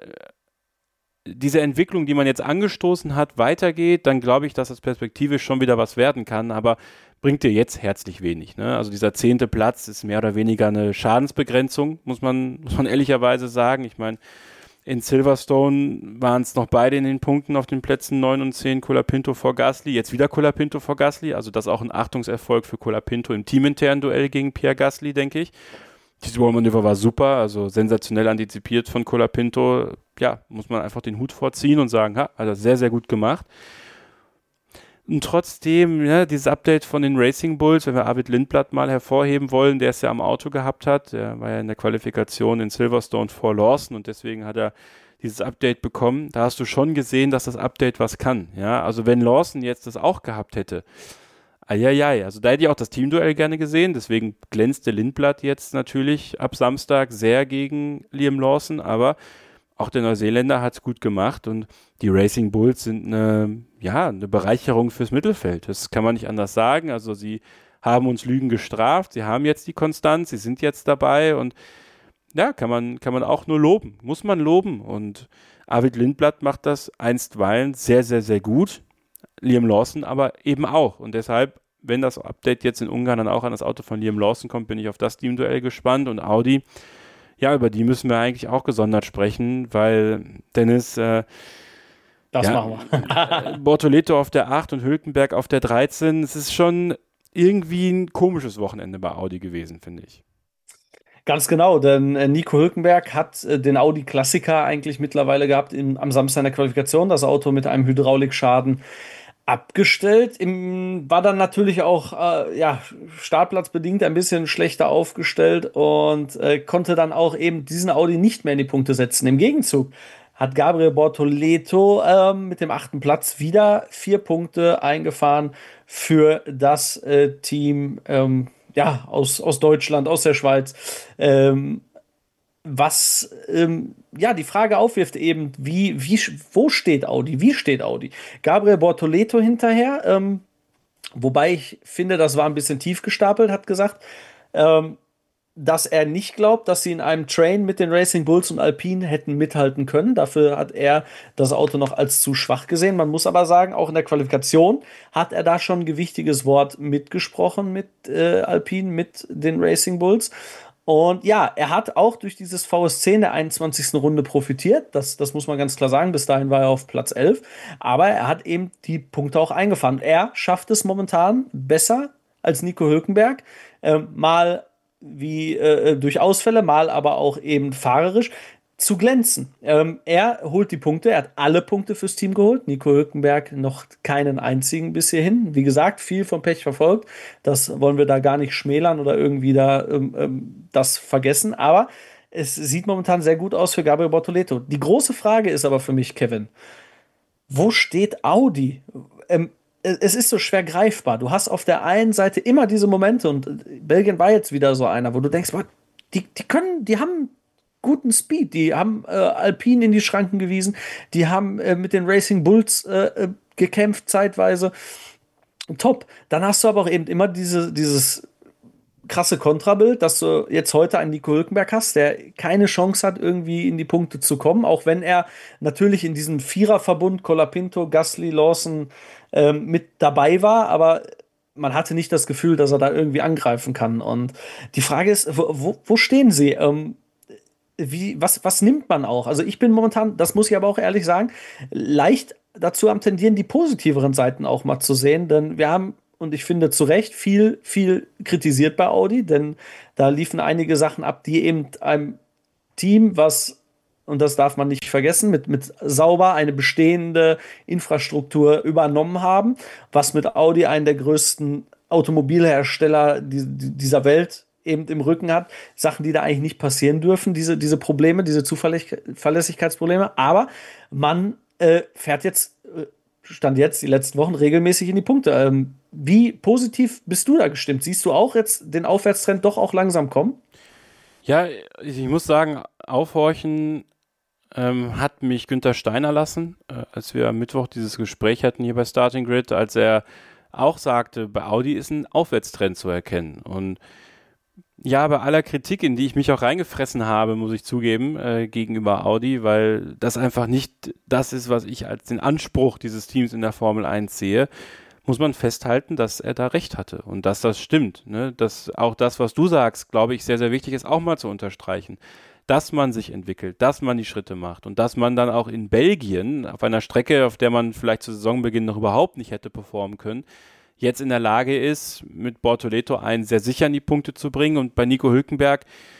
diese Entwicklung, die man jetzt angestoßen hat, weitergeht, dann glaube ich, dass das perspektivisch schon wieder was werden kann, aber bringt dir jetzt herzlich wenig. Ne? Also dieser 10. Platz ist mehr oder weniger eine Schadensbegrenzung, muss man ehrlicherweise sagen. Ich meine, in Silverstone waren es noch beide in den Punkten auf den Plätzen 9 und 10, Colapinto vor Gasly, jetzt wieder Colapinto vor Gasly, also das auch ein Achtungserfolg für Colapinto im teaminternen Duell gegen Pierre Gasly, denke ich. Dieses Überholmanöver war super, also sensationell antizipiert von Colapinto, ja, muss man einfach den Hut vorziehen und sagen, hat er sehr, sehr gut gemacht. Und trotzdem, ja, dieses Update von den Racing Bulls, wenn wir Arvid Lindblad mal hervorheben wollen, der es ja am Auto gehabt hat, der war ja in der Qualifikation in Silverstone vor Lawson und deswegen hat er dieses Update bekommen. Da hast du schon gesehen, dass das Update was kann. Ja, also wenn Lawson jetzt das auch gehabt hätte, eieiei, also da hätte ich auch das Teamduell gerne gesehen, deswegen glänzte Lindblad jetzt natürlich ab Samstag sehr gegen Liam Lawson, aber auch der Neuseeländer hat es gut gemacht und die Racing Bulls sind eine Bereicherung fürs Mittelfeld. Das kann man nicht anders sagen. Also sie haben uns Lügen gestraft, sie haben jetzt die Konstanz, sie sind jetzt dabei und ja, kann man auch nur loben, muss man loben. Und Arvid Lindblad macht das einstweilen sehr, sehr, sehr gut. Liam Lawson aber eben auch. Und deshalb, wenn das Update jetzt in Ungarn dann auch an das Auto von Liam Lawson kommt, bin ich auf das Teamduell gespannt. Und Audi, ja, über die müssen wir eigentlich auch gesondert sprechen, weil Dennis, machen wir. Bortoleto auf der 8 und Hülkenberg auf der 13. Es ist schon irgendwie ein komisches Wochenende bei Audi gewesen, finde ich. Ganz genau, denn Nico Hülkenberg hat den Audi Klassiker eigentlich mittlerweile gehabt am Samstag in der Qualifikation. Das Auto mit einem Hydraulikschaden abgestellt. War dann natürlich auch startplatzbedingt ein bisschen schlechter aufgestellt und konnte dann auch eben diesen Audi nicht mehr in die Punkte setzen. Im Gegenzug hat Gabriel Bortoleto mit dem 8. Platz wieder 4 Punkte eingefahren für das Team aus Deutschland, aus der Schweiz. Was die Frage aufwirft eben, wo steht Audi? Wie steht Audi? Gabriel Bortoleto hinterher, wobei ich finde, das war ein bisschen tief gestapelt, hat gesagt, dass er nicht glaubt, dass sie in einem Train mit den Racing Bulls und Alpine hätten mithalten können. Dafür hat er das Auto noch als zu schwach gesehen. Man muss aber sagen, auch in der Qualifikation hat er da schon ein gewichtiges Wort mitgesprochen mit Alpine, mit den Racing Bulls. Und ja, er hat auch durch dieses VSC in der 21. Runde profitiert. Das muss man ganz klar sagen. Bis dahin war er auf Platz 11. Aber er hat eben die Punkte auch eingefahren. Er schafft es momentan besser als Nico Hülkenberg. Mal wie durch Ausfälle, mal aber auch eben fahrerisch zu glänzen. Er holt die Punkte, er hat alle Punkte fürs Team geholt. Nico Hülkenberg noch keinen einzigen bis hierhin. Wie gesagt, viel vom Pech verfolgt. Das wollen wir da gar nicht schmälern oder irgendwie da das vergessen. Aber es sieht momentan sehr gut aus für Gabriel Bortoleto. Die große Frage ist aber für mich, Kevin, wo steht Audi? Es ist so schwer greifbar. Du hast auf der einen Seite immer diese Momente und Belgien war jetzt wieder so einer, wo du denkst, boah, die haben guten Speed, die haben Alpine in die Schranken gewiesen, die haben mit den Racing Bulls gekämpft zeitweise. Top. Dann hast du aber auch eben immer dieses krasse Kontrabild, dass du jetzt heute einen Nico Hülkenberg hast, der keine Chance hat, irgendwie in die Punkte zu kommen, auch wenn er natürlich in diesem Viererverbund Colapinto, Gasly, Lawson mit dabei war, aber man hatte nicht das Gefühl, dass er da irgendwie angreifen kann. Und die Frage ist, wo stehen sie? Was nimmt man auch? Also ich bin momentan, das muss ich aber auch ehrlich sagen, leicht dazu am tendieren, die positiveren Seiten auch mal zu sehen, denn wir haben, und ich finde zu Recht, viel kritisiert bei Audi, denn da liefen einige Sachen ab, die eben einem Team, was, und das darf man nicht vergessen, mit sauber eine bestehende Infrastruktur übernommen haben, was mit Audi einen der größten Automobilhersteller dieser Welt eben im Rücken hat. Sachen, die da eigentlich nicht passieren dürfen, diese Probleme, diese Zuverlässigkeitsprobleme. Aber man fährt jetzt, Stand jetzt, die letzten Wochen regelmäßig in die Punkte. Wie positiv bist du da gestimmt? Siehst du auch jetzt den Aufwärtstrend doch auch langsam kommen? Ja, ich muss sagen, aufhorchen hat mich Günther Steiner lassen, als wir am Mittwoch dieses Gespräch hatten hier bei Starting Grid, als er auch sagte, bei Audi ist ein Aufwärtstrend zu erkennen. Und ja, bei aller Kritik, in die ich mich auch reingefressen habe, muss ich zugeben, gegenüber Audi, weil das einfach nicht das ist, was ich als den Anspruch dieses Teams in der Formel 1 sehe, muss man festhalten, dass er da recht hatte und dass das stimmt. Ne? Dass auch das, was du sagst, glaube ich, sehr, sehr wichtig ist, auch mal zu unterstreichen. Dass man sich entwickelt, dass man die Schritte macht und dass man dann auch in Belgien, auf einer Strecke, auf der man vielleicht zu Saisonbeginn noch überhaupt nicht hätte performen können, jetzt in der Lage ist, mit Bortoleto einen sehr sicher in die Punkte zu bringen. Und bei Nico Hülkenberg,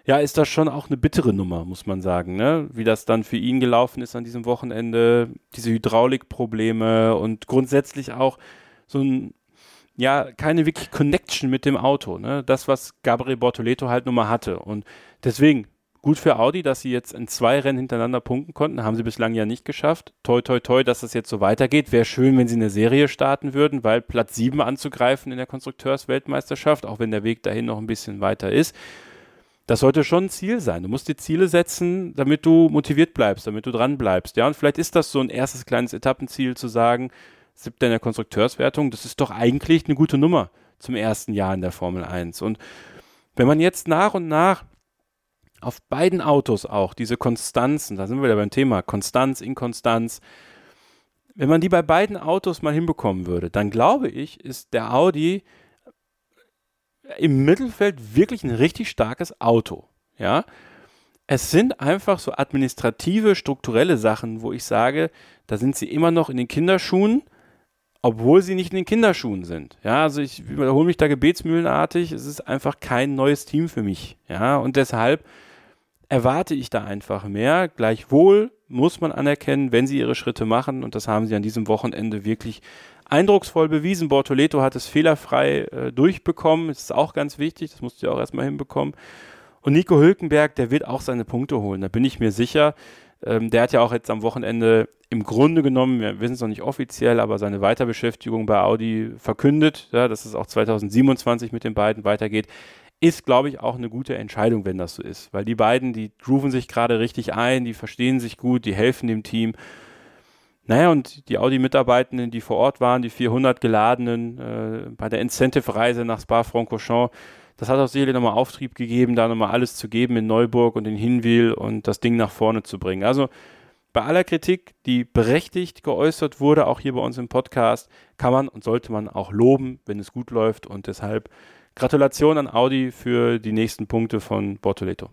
ja, ist das schon auch eine bittere Nummer, muss man sagen, ne? Wie das dann für ihn gelaufen ist an diesem Wochenende, diese Hydraulikprobleme und grundsätzlich auch so ein, ja, keine wirklich Connection mit dem Auto, ne? Das, was Gabriel Bortoleto halt nun mal hatte. Und deswegen gut für Audi, dass sie jetzt in 2 Rennen hintereinander punkten konnten, haben sie bislang ja nicht geschafft. Toi, toi, toi, dass das jetzt so weitergeht. Wäre schön, wenn sie eine Serie starten würden, weil Platz 7 anzugreifen in der Konstrukteursweltmeisterschaft, auch wenn der Weg dahin noch ein bisschen weiter ist, das sollte schon ein Ziel sein. Du musst dir Ziele setzen, damit du motiviert bleibst, damit du dran bleibst. Ja, und vielleicht ist das so ein erstes kleines Etappenziel zu sagen, 7. in der Konstrukteurswertung, das ist doch eigentlich eine gute Nummer zum ersten Jahr in der Formel 1. Und wenn man jetzt nach und nach auf beiden Autos auch diese Konstanzen, da sind wir wieder beim Thema Konstanz, Inkonstanz, wenn man die bei beiden Autos mal hinbekommen würde, dann glaube ich, ist der Audi im Mittelfeld wirklich ein richtig starkes Auto, ja. Es sind einfach so administrative, strukturelle Sachen, wo ich sage, da sind sie immer noch in den Kinderschuhen, obwohl sie nicht in den Kinderschuhen sind. Ja, also ich wiederhole mich da gebetsmühlenartig, es ist einfach kein neues Team für mich, ja, und deshalb erwarte ich da einfach mehr. Gleichwohl muss man anerkennen, wenn sie ihre Schritte machen, und das haben sie an diesem Wochenende wirklich eindrucksvoll bewiesen. Bortoleto hat es fehlerfrei durchbekommen, das ist auch ganz wichtig, das musst du ja auch erstmal hinbekommen. Und Nico Hülkenberg, der wird auch seine Punkte holen, da bin ich mir sicher. Der hat ja auch jetzt am Wochenende im Grunde genommen, wir wissen es noch nicht offiziell, aber seine Weiterbeschäftigung bei Audi verkündet, ja, dass es auch 2027 mit den beiden weitergeht. Ist, glaube ich, auch eine gute Entscheidung, wenn das so ist. Weil die beiden, die grooven sich gerade richtig ein, die verstehen sich gut, die helfen dem Team. Naja, und die Audi-Mitarbeitenden, die vor Ort waren, die 400 Geladenen bei der Incentive-Reise nach Spa-Francorchamps, das hat auch sicherlich nochmal Auftrieb gegeben, da nochmal alles zu geben in Neuburg und in Hinwil und das Ding nach vorne zu bringen. Also bei aller Kritik, die berechtigt geäußert wurde, auch hier bei uns im Podcast, kann man und sollte man auch loben, wenn es gut läuft, und deshalb Gratulation an Audi für die nächsten Punkte von Bortoleto.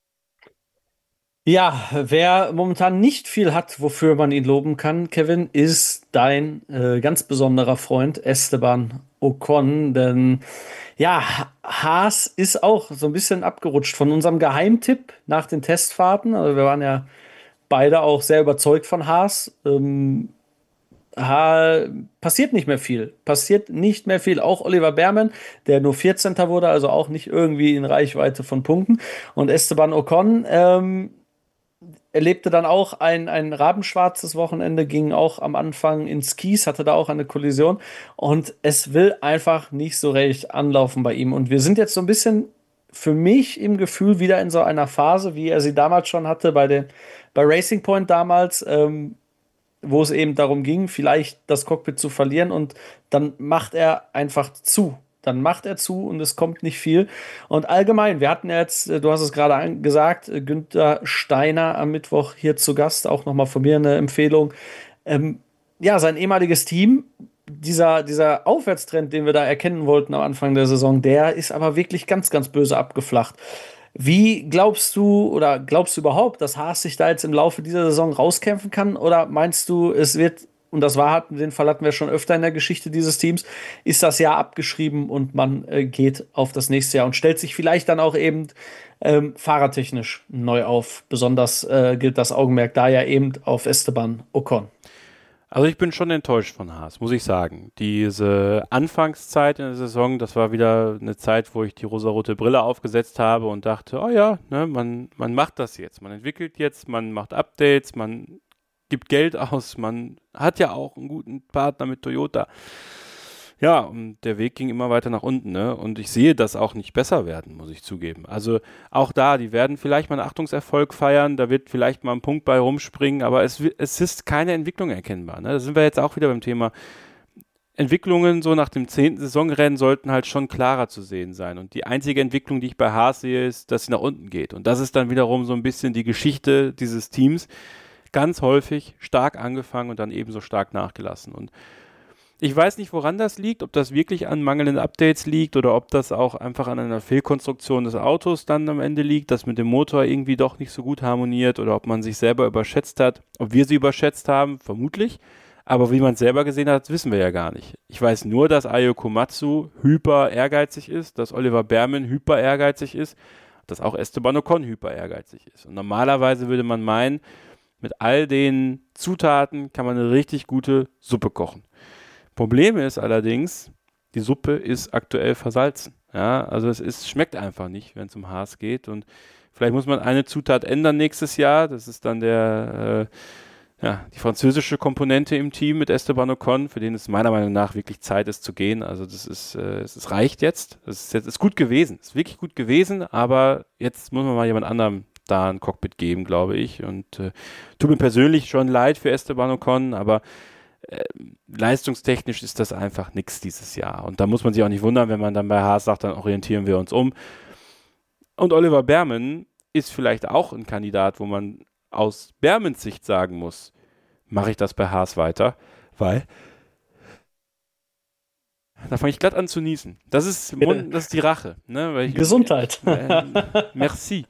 Ja, wer momentan nicht viel hat, wofür man ihn loben kann, Kevin, ist dein ganz besonderer Freund Esteban Ocon. Denn ja, Haas ist auch so ein bisschen abgerutscht von unserem Geheimtipp nach den Testfahrten. Also wir waren ja beide auch sehr überzeugt von Haas. Passiert nicht mehr viel. Passiert nicht mehr viel. Auch Oliver Behrmann, der nur 14. wurde, also auch nicht irgendwie in Reichweite von Punkten. Und Esteban Ocon erlebte dann auch ein rabenschwarzes Wochenende, ging auch am Anfang ins Kies, hatte da auch eine Kollision. Und es will einfach nicht so recht anlaufen bei ihm. Und wir sind jetzt so ein bisschen für mich im Gefühl wieder in so einer Phase, wie er sie damals schon hatte bei Racing Point damals, wo es eben darum ging, vielleicht das Cockpit zu verlieren, und dann macht er einfach zu. Dann macht er zu und es kommt nicht viel. Und allgemein, wir hatten ja jetzt, du hast es gerade gesagt, Günther Steiner am Mittwoch hier zu Gast, auch nochmal von mir eine Empfehlung. Ja, sein ehemaliges Team, dieser Aufwärtstrend, den wir da erkennen wollten am Anfang der Saison, der ist aber wirklich ganz, ganz böse abgeflacht. Wie glaubst du überhaupt, dass Haas sich da jetzt im Laufe dieser Saison rauskämpfen kann? Oder meinst du, es wird, und den Fall hatten wir schon öfter in der Geschichte dieses Teams, ist das Jahr abgeschrieben und man geht auf das nächste Jahr und stellt sich vielleicht dann auch eben fahrertechnisch neu auf? Besonders gilt das Augenmerk da ja eben auf Esteban Ocon. Also ich bin schon enttäuscht von Haas, muss ich sagen. Diese Anfangszeit in der Saison, das war wieder eine Zeit, wo ich die rosarote Brille aufgesetzt habe und dachte, oh ja, ne, man macht das jetzt, man entwickelt jetzt, man macht Updates, man gibt Geld aus, man hat ja auch einen guten Partner mit Toyota. Ja, und der Weg ging immer weiter nach unten, ne? Und ich sehe das auch nicht besser werden, muss ich zugeben. Also auch da, die werden vielleicht mal einen Achtungserfolg feiern, da wird vielleicht mal ein Punkt bei rumspringen, aber es ist keine Entwicklung erkennbar, ne? Da sind wir jetzt auch wieder beim Thema. Entwicklungen so nach dem 10. Saisonrennen sollten halt schon klarer zu sehen sein. Und die einzige Entwicklung, die ich bei Haas sehe, ist, dass sie nach unten geht. Und das ist dann wiederum so ein bisschen die Geschichte dieses Teams. Ganz häufig stark angefangen und dann ebenso stark nachgelassen. Und ich weiß nicht, woran das liegt, ob das wirklich an mangelnden Updates liegt oder ob das auch einfach an einer Fehlkonstruktion des Autos dann am Ende liegt, dass mit dem Motor irgendwie doch nicht so gut harmoniert, oder ob man sich selber überschätzt hat. Ob wir sie überschätzt haben, vermutlich. Aber wie man es selber gesehen hat, wissen wir ja gar nicht. Ich weiß nur, dass Ayo Komatsu hyper ehrgeizig ist, dass Oliver Behrmann hyper ehrgeizig ist. dass auch Esteban Ocon hyper ehrgeizig ist. Und normalerweise würde man meinen, mit all den Zutaten kann man eine richtig gute Suppe kochen. Problem ist allerdings, die Suppe ist aktuell versalzen. Ja, also schmeckt einfach nicht, wenn es um Haas geht. Und vielleicht muss man eine Zutat ändern nächstes Jahr. Das ist dann die französische Komponente im Team mit Esteban Ocon, für den es meiner Meinung nach wirklich Zeit ist zu gehen. Also es reicht jetzt. Es ist gut gewesen. Es ist wirklich gut gewesen, aber jetzt muss man mal jemand anderem da ein Cockpit geben, glaube ich. Und tut mir persönlich schon leid für Esteban Ocon, aber leistungstechnisch ist das einfach nichts dieses Jahr. Und da muss man sich auch nicht wundern, wenn man dann bei Haas sagt, dann orientieren wir uns um. Und Oliver Behrmann ist vielleicht auch ein Kandidat, wo man aus Behrmanns Sicht sagen muss, mache ich das bei Haas weiter, weil da fange ich glatt an zu niesen. Das ist die Rache. Ne? Gesundheit. Merci.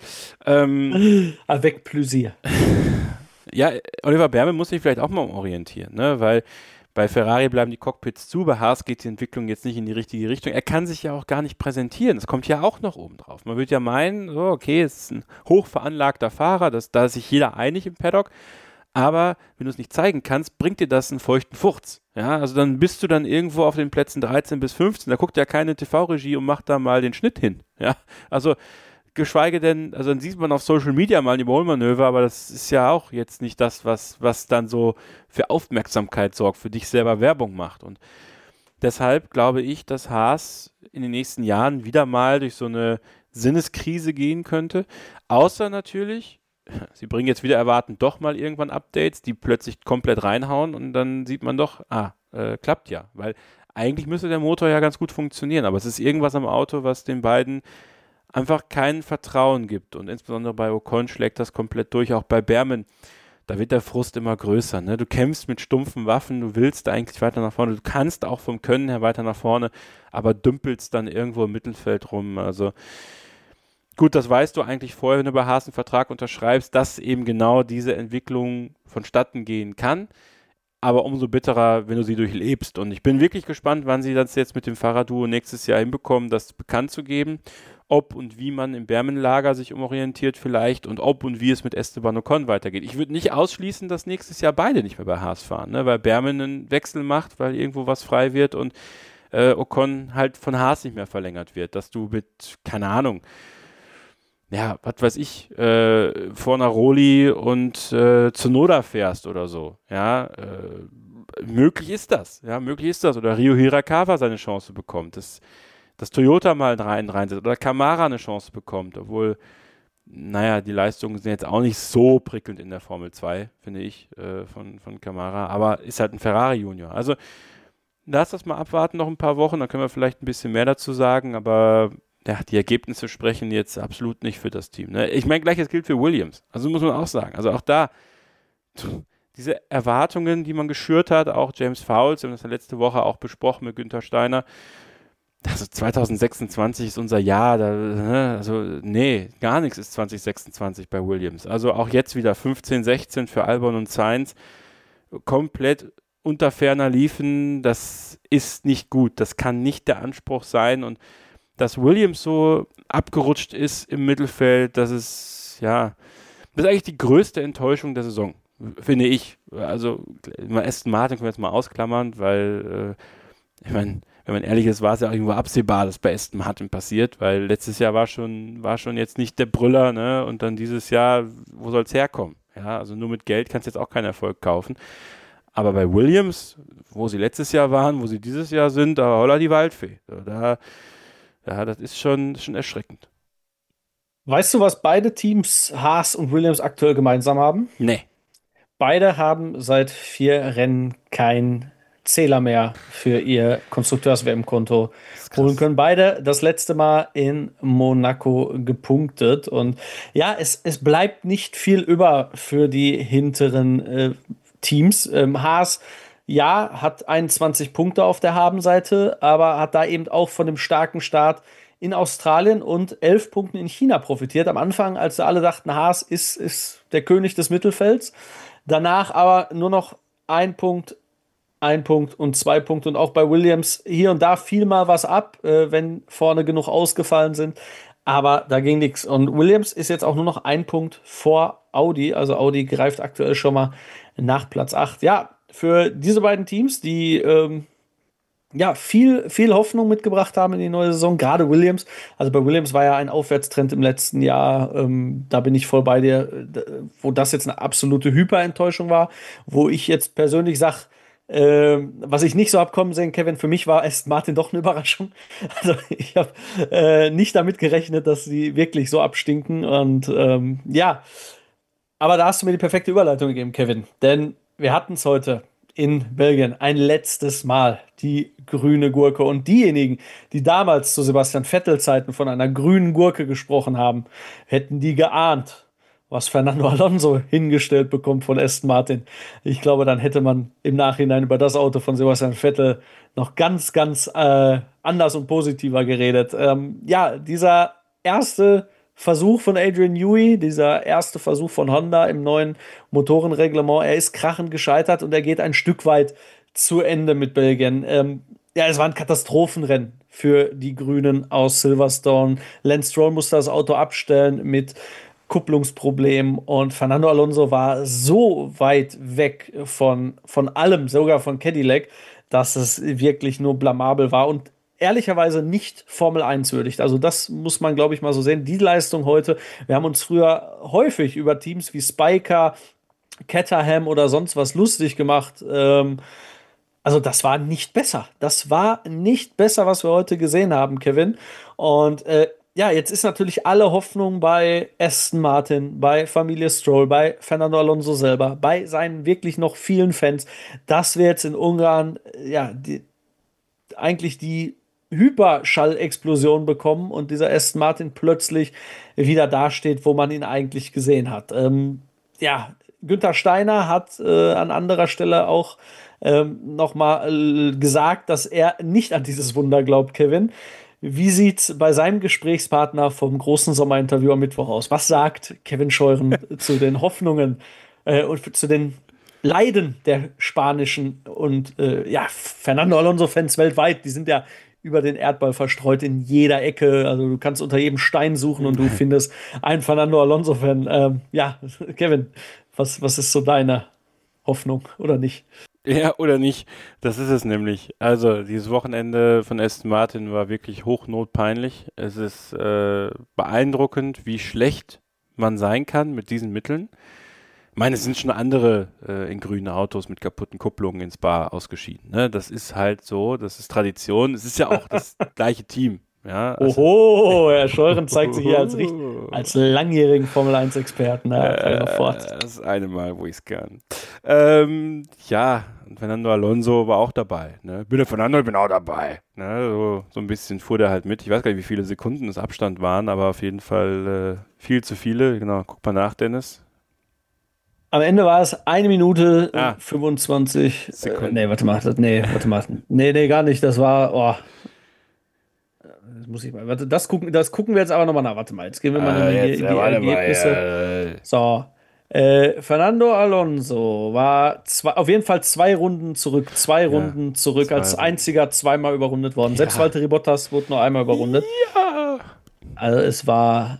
Avec plaisir. Ja, Oliver Behrmann muss sich vielleicht auch mal orientieren, ne? Weil bei Ferrari bleiben die Cockpits zu, bei Haas geht die Entwicklung jetzt nicht in die richtige Richtung. Er kann sich ja auch gar nicht präsentieren. Das kommt ja auch noch oben drauf. Man würde ja meinen, so, okay, es ist ein hochveranlagter Fahrer, da ist sich jeder einig im Paddock. Aber wenn du es nicht zeigen kannst, bringt dir das einen feuchten Furz. Ja, also dann bist du dann irgendwo auf den Plätzen 13 bis 15. Da guckt ja keine TV-Regie und macht da mal den Schnitt hin. Ja, also geschweige denn, also dann sieht man auf Social Media mal ein Überholmanöver, aber das ist ja auch jetzt nicht das, was dann so für Aufmerksamkeit sorgt, für dich selber Werbung macht. Und deshalb glaube ich, dass Haas in den nächsten Jahren wieder mal durch so eine Sinneskrise gehen könnte. Außer natürlich, sie bringen jetzt wieder erwartend doch mal irgendwann Updates, die plötzlich komplett reinhauen und dann sieht man doch, klappt ja. Weil eigentlich müsste der Motor ja ganz gut funktionieren, aber es ist irgendwas am Auto, was den beiden einfach kein Vertrauen gibt. Und insbesondere bei Ocon schlägt das komplett durch, auch bei Behrmann. Da wird der Frust immer größer. Ne? Du kämpfst mit stumpfen Waffen, du willst eigentlich weiter nach vorne, du kannst auch vom Können her weiter nach vorne, aber dümpelst dann irgendwo im Mittelfeld rum. Also gut, das weißt du eigentlich vorher, wenn du bei Haas einen Vertrag unterschreibst, dass eben genau diese Entwicklung vonstatten gehen kann. Aber umso bitterer, wenn du sie durchlebst. Und ich bin wirklich gespannt, wann sie das jetzt mit dem Fahrerduo nächstes Jahr hinbekommen, das bekannt zu geben. Ob und wie man im Behrmann-Lager sich umorientiert vielleicht und ob und wie es mit Esteban Ocon weitergeht. Ich würde nicht ausschließen, dass nächstes Jahr beide nicht mehr bei Haas fahren, ne? Weil Behrmann einen Wechsel macht, weil irgendwo was frei wird und Ocon halt von Haas nicht mehr verlängert wird. Dass du mit, keine Ahnung, ja, was weiß ich, Fornaroli und Tsunoda fährst oder so. Ja, möglich ist das. Ja, möglich ist das. Oder Ryo Hirakawa seine Chance bekommt. Dass Toyota mal reinsetzt oder Kamara eine Chance bekommt, obwohl, naja, die Leistungen sind jetzt auch nicht so prickelnd in der Formel 2, finde ich, von Kamara, aber ist halt ein Ferrari Junior. Also, lass das mal abwarten noch ein paar Wochen, dann können wir vielleicht ein bisschen mehr dazu sagen, aber ja, die Ergebnisse sprechen jetzt absolut nicht für das Team. Ne? Ich meine, gleiches gilt für Williams, also muss man auch sagen, also auch da, diese Erwartungen, die man geschürt hat, auch James Fowles, wir haben das ja letzte Woche auch besprochen mit Günther Steiner, also 2026 ist unser Jahr, nee, gar nichts ist 2026 bei Williams. Also auch jetzt wieder 15, 16 für Albon und Sainz, komplett unter ferner liefen, das ist nicht gut, das kann nicht der Anspruch sein und dass Williams so abgerutscht ist im Mittelfeld, das ist eigentlich die größte Enttäuschung der Saison, finde ich. Also Aston Martin können wir jetzt mal ausklammern, weil ich meine, wenn man ehrlich ist, war es ja auch irgendwo absehbar, dass bei Aston Martin passiert, weil letztes Jahr war schon jetzt nicht der Brüller, ne? Und dann dieses Jahr, wo soll es herkommen? Ja, also nur mit Geld kannst du jetzt auch keinen Erfolg kaufen. Aber bei Williams, wo sie letztes Jahr waren, wo sie dieses Jahr sind, da holla die Waldfee. Das ist schon erschreckend. Weißt du, was beide Teams, Haas und Williams, aktuell gemeinsam haben? Nee. Beide haben seit 4 Rennen kein Zähler mehr für ihr Konstrukteurs-WM-Konto holen können. Beide das letzte Mal in Monaco gepunktet. Und ja, es bleibt nicht viel über für die hinteren Teams. Haas, ja, hat 21 Punkte auf der Habenseite, aber hat da eben auch von dem starken Start in Australien und 11 Punkten in China profitiert. Am Anfang, als alle dachten, Haas ist der König des Mittelfelds. Danach aber nur noch 1 Punkt und 2 Punkte. Und auch bei Williams hier und da fiel mal was ab, wenn vorne genug ausgefallen sind. Aber da ging nichts. Und Williams ist jetzt auch nur noch ein Punkt vor Audi. Also Audi greift aktuell schon mal nach Platz 8. Ja, für diese beiden Teams, die ja, viel Hoffnung mitgebracht haben in die neue Saison, gerade Williams. Also bei Williams war ja ein Aufwärtstrend im letzten Jahr, da bin ich voll bei dir, wo das jetzt eine absolute Hyperenttäuschung war, wo ich jetzt persönlich sage, was ich nicht so abkommen sehen, Kevin, für mich war Aston Martin doch eine Überraschung. Also ich habe nicht damit gerechnet, dass sie wirklich so abstinken und ja, aber da hast du mir die perfekte Überleitung gegeben, Kevin. Denn wir hatten es heute in Belgien ein letztes Mal, die grüne Gurke. Und diejenigen, die damals zu Sebastian Vettel-Zeiten von einer grünen Gurke gesprochen haben, hätten die geahnt, was Fernando Alonso hingestellt bekommt von Aston Martin. Ich glaube, dann hätte man im Nachhinein über das Auto von Sebastian Vettel noch ganz anders und positiver geredet. Ja, dieser erste Versuch von Adrian Newey, dieser erste Versuch von Honda im neuen Motorenreglement, er ist krachend gescheitert und er geht ein Stück weit zu Ende mit Belgien. Ja, es war ein Katastrophenrennen für die Grünen aus Silverstone. Lance Stroll musste das Auto abstellen mit Kupplungsproblemen und Fernando Alonso war so weit weg von allem, sogar von Cadillac, dass es wirklich nur blamabel war und ehrlicherweise nicht Formel 1 würdigt. Also das muss man, glaube ich, mal so sehen. Die Leistung heute, wir haben uns früher häufig über Teams wie Spiker, Caterham oder sonst was lustig gemacht. Also das war nicht besser. Das war nicht besser, was wir heute gesehen haben, Kevin. Und ja, jetzt ist natürlich alle Hoffnung bei Aston Martin, bei Familie Stroll, bei Fernando Alonso selber, bei seinen wirklich noch vielen Fans, dass wir jetzt in Ungarn ja eigentlich die Hyperschallexplosion bekommen und dieser Aston Martin plötzlich wieder dasteht, wo man ihn eigentlich gesehen hat. Ja, Günther Steiner hat an anderer Stelle auch nochmal gesagt, dass er nicht an dieses Wunder glaubt, Kevin. Wie sieht es bei seinem Gesprächspartner vom großen Sommerinterview am Mittwoch aus? Was sagt Kevin Scheuren zu den Hoffnungen und zu den Leiden der spanischen und ja, Fernando Alonso-Fans weltweit? Die sind ja über den Erdball verstreut in jeder Ecke. Also du kannst unter jedem Stein suchen und du findest einen Fernando Alonso-Fan. Ja, Kevin, was ist so deine Hoffnung oder nicht? Ja, oder nicht. Das ist es nämlich. Also, dieses Wochenende von Aston Martin war wirklich hochnotpeinlich. Es ist beeindruckend, wie schlecht man sein kann mit diesen Mitteln. Ich meine, es sind schon andere in grünen Autos mit kaputten Kupplungen ins Spa ausgeschieden. Ne? Das ist halt so, das ist Tradition. Es ist ja auch das gleiche Team. Ja, also Oho, Herr Scheuren zeigt sich hier als langjährigen Formel-1-Experten. Das ist eine Mal, wo ich es kann. Ja, und Fernando Alonso war auch dabei. Ne? Bin der Fernando, ich bin auch dabei. Ne? So ein bisschen fuhr der halt mit. Ich weiß gar nicht, wie viele Sekunden es Abstand waren, aber auf jeden Fall viel zu viele. Genau, guck mal nach, Dennis. Am Ende war es 1 Minute 25 Sekunden. Warte mal. Nee, gar nicht. Das war, das muss ich mal, warte, das gucken wir jetzt aber nochmal nach. Warte mal, jetzt gehen wir mal in die Ergebnisse. So, Fernando Alonso war auf jeden Fall 2 Runden zurück. Als einziger zweimal überrundet worden. Ja. Selbst Valtteri Bottas wurde nur einmal überrundet. Ja. Also es war,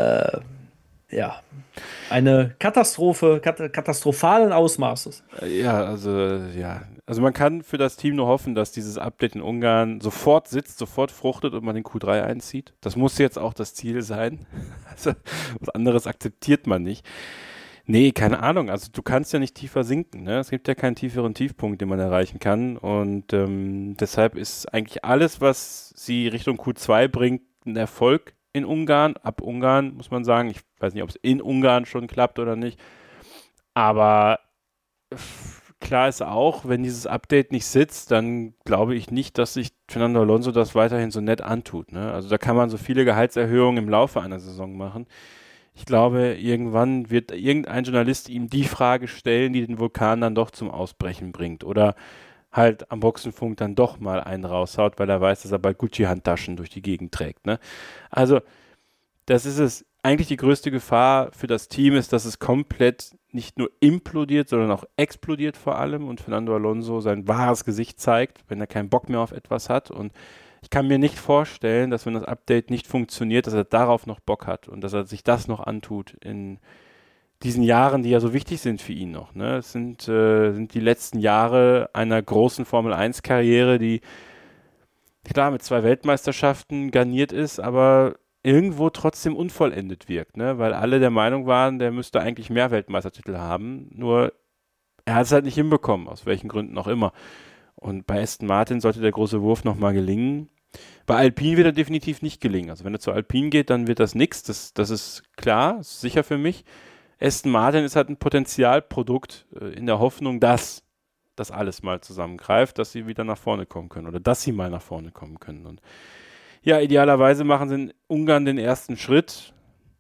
eine Katastrophe, katastrophalen Ausmaßes. Ja, also man kann für das Team nur hoffen, dass dieses Update in Ungarn sofort sitzt, sofort fruchtet und man den Q3 einzieht. Das muss jetzt auch das Ziel sein. Also was anderes akzeptiert man nicht. Nee, keine Ahnung. Also du kannst ja nicht tiefer sinken. Ne? Es gibt ja keinen tieferen Tiefpunkt, den man erreichen kann. Und deshalb ist eigentlich alles, was sie Richtung Q2 bringt, ein Erfolg in Ungarn. Ab Ungarn muss man sagen. Ich weiß nicht, ob es in Ungarn schon klappt oder nicht. Aber klar ist auch, wenn dieses Update nicht sitzt, dann glaube ich nicht, dass sich Fernando Alonso das weiterhin so nett antut. Ne? Also da kann man so viele Gehaltserhöhungen im Laufe einer Saison machen. Ich glaube, irgendwann wird irgendein Journalist ihm die Frage stellen, die den Vulkan dann doch zum Ausbrechen bringt. Oder halt am Boxenfunk dann doch mal einen raushaut, weil er weiß, dass er bald Gucci-Handtaschen durch die Gegend trägt. Ne? Also das ist es. Eigentlich die größte Gefahr für das Team ist, dass es komplett nicht nur implodiert, sondern auch explodiert vor allem und Fernando Alonso sein wahres Gesicht zeigt, wenn er keinen Bock mehr auf etwas hat. Und Ich kann mir nicht vorstellen, dass wenn das Update nicht funktioniert, dass er darauf noch Bock hat und dass er sich das noch antut in diesen Jahren, die ja so wichtig sind für ihn noch. Ne? Es sind die letzten Jahre einer großen Formel-1-Karriere, die klar mit 2 Weltmeisterschaften garniert ist, aber irgendwo trotzdem unvollendet wirkt, ne? Weil alle der Meinung waren, der müsste eigentlich mehr Weltmeistertitel haben, nur er hat es halt nicht hinbekommen, aus welchen Gründen auch immer. Und bei Aston Martin sollte der große Wurf nochmal gelingen. Bei Alpine wird er definitiv nicht gelingen. Also wenn er zu Alpine geht, dann wird das nichts, das ist klar, ist sicher für mich. Aston Martin ist halt ein Potenzialprodukt in der Hoffnung, dass das alles mal zusammengreift, dass sie wieder nach vorne kommen können oder dass sie mal nach vorne kommen können. Und ja, idealerweise machen sie in Ungarn den ersten Schritt,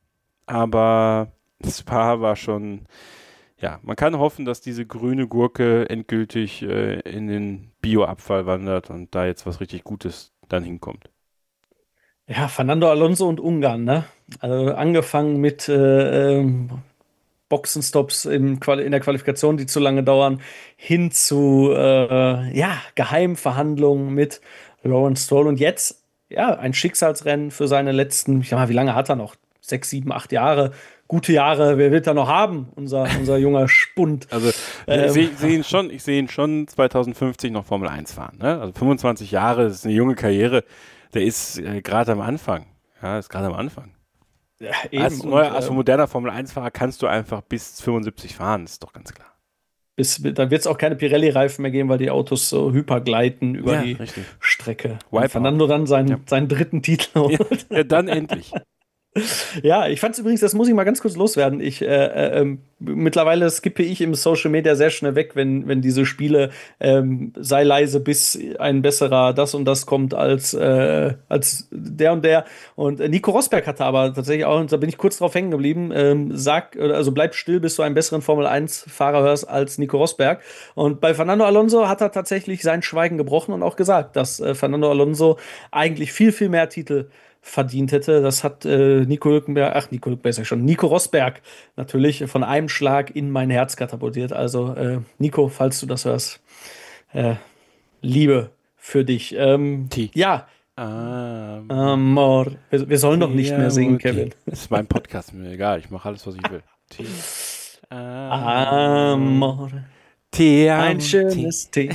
aber Spa war schon, ja, man kann hoffen, dass diese grüne Gurke endgültig in den Bioabfall wandert und da jetzt was richtig Gutes dann hinkommt. Ja, Fernando Alonso und Ungarn, ne? Also angefangen mit Boxenstops in der Qualifikation, die zu lange dauern, hin zu Geheimverhandlungen mit Lawrence Stroll und jetzt ja, ein Schicksalsrennen für seine letzten, ich sag mal, wie lange hat er noch? 6, 7, 8 Jahre. Gute Jahre, wer wird er noch haben? Unser junger Spund. Also ich sehe ihn schon 2050 noch Formel 1 fahren. Ne? Also 25 Jahre, das ist eine junge Karriere. Der ist gerade am Anfang. Ja, ist gerade am Anfang. Ja, eben. Als moderner Formel 1-Fahrer kannst du einfach bis 75 fahren, das ist doch ganz klar. Dann wird es auch keine Pirelli-Reifen mehr geben, weil die Autos so hypergleiten über die richtig. Strecke. Wenn Fernando dann seinen 3. Titel holt. Ja, dann endlich. Ja, ich fand es übrigens, das muss ich mal ganz kurz loswerden. Mittlerweile skippe ich im Social Media sehr schnell weg, wenn diese Spiele sei leise, bis ein besserer das und das kommt als der und der. Und Nico Rosberg hatte aber tatsächlich auch, und da bin ich kurz drauf hängen geblieben, bleib still, bis du einen besseren Formel-1-Fahrer hörst als Nico Rosberg. Und bei Fernando Alonso hat er tatsächlich sein Schweigen gebrochen und auch gesagt, dass Fernando Alonso eigentlich viel, viel mehr Titel verdient hätte. Das hat Nico Rosberg natürlich von einem Schlag in mein Herz katapultiert. Also Nico, falls du das hörst, Liebe für dich. Ja. Amor. Wir sollen doch nicht mehr singen, Kevin. Das ist mein Podcast, mir egal. Ich mache alles, was ich will. Amor. Ein schönes Tee.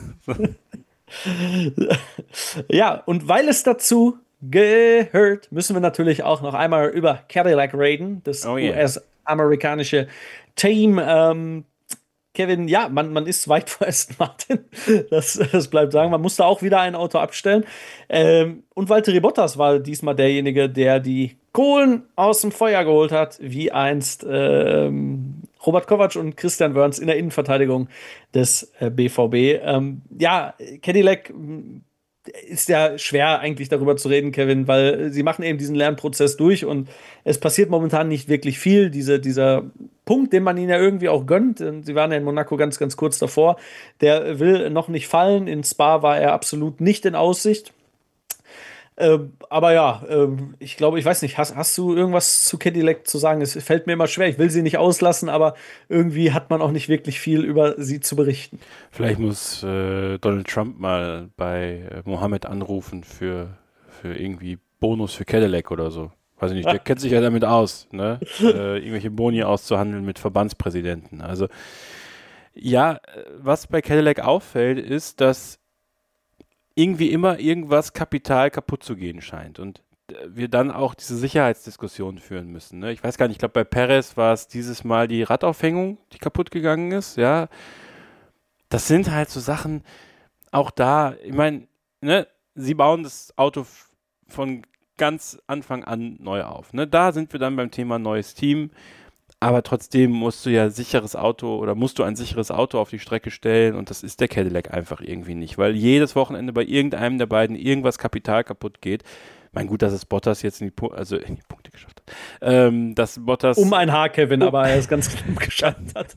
Ja, und weil es dazu gehört, müssen wir natürlich auch noch einmal über Cadillac reden, das US-amerikanische Team. Kevin, ja, man ist weit vor Aston Martin, das bleibt sagen. Man musste auch wieder ein Auto abstellen. Und Valtteri Bottas war diesmal derjenige, der die Kohlen aus dem Feuer geholt hat, wie einst Robert Kovac und Christian Wörns in der Innenverteidigung des BVB. Cadillac ist ja schwer eigentlich darüber zu reden, Kevin, weil sie machen eben diesen Lernprozess durch und es passiert momentan nicht wirklich viel. Dieser Punkt, den man ihnen ja irgendwie auch gönnt, sie waren ja in Monaco ganz, ganz kurz davor, der will noch nicht fallen. In Spa war er absolut nicht in Aussicht. Aber ja, ich glaube, ich weiß nicht, hast du irgendwas zu Cadillac zu sagen? Es fällt mir immer schwer, ich will sie nicht auslassen, aber irgendwie hat man auch nicht wirklich viel über sie zu berichten. Vielleicht muss Donald Trump mal bei Mohammed anrufen für irgendwie Bonus für Cadillac oder so. Weiß ich nicht, der kennt sich ja damit aus, ne? Irgendwelche Boni auszuhandeln mit Verbandspräsidenten. Also ja, was bei Cadillac auffällt, ist, dass irgendwie immer irgendwas Kapital kaputt zu gehen scheint und wir dann auch diese Sicherheitsdiskussion führen müssen. Ne? Ich weiß gar nicht, ich glaube bei Perez war es dieses Mal die Radaufhängung, die kaputt gegangen ist. Ja, das sind halt so Sachen, auch da, ich meine, ne, sie bauen das Auto von ganz Anfang an neu auf. Ne? Da sind wir dann beim Thema neues Team. Aber trotzdem musst du ein sicheres Auto auf die Strecke stellen und das ist der Cadillac einfach irgendwie nicht, weil jedes Wochenende bei irgendeinem der beiden irgendwas Kapital kaputt geht. Mein gut, dass es Bottas jetzt in die Punkte geschafft hat. Dass Bottas um ein Haar, Kevin, aber er ist ganz knapp gescheitert.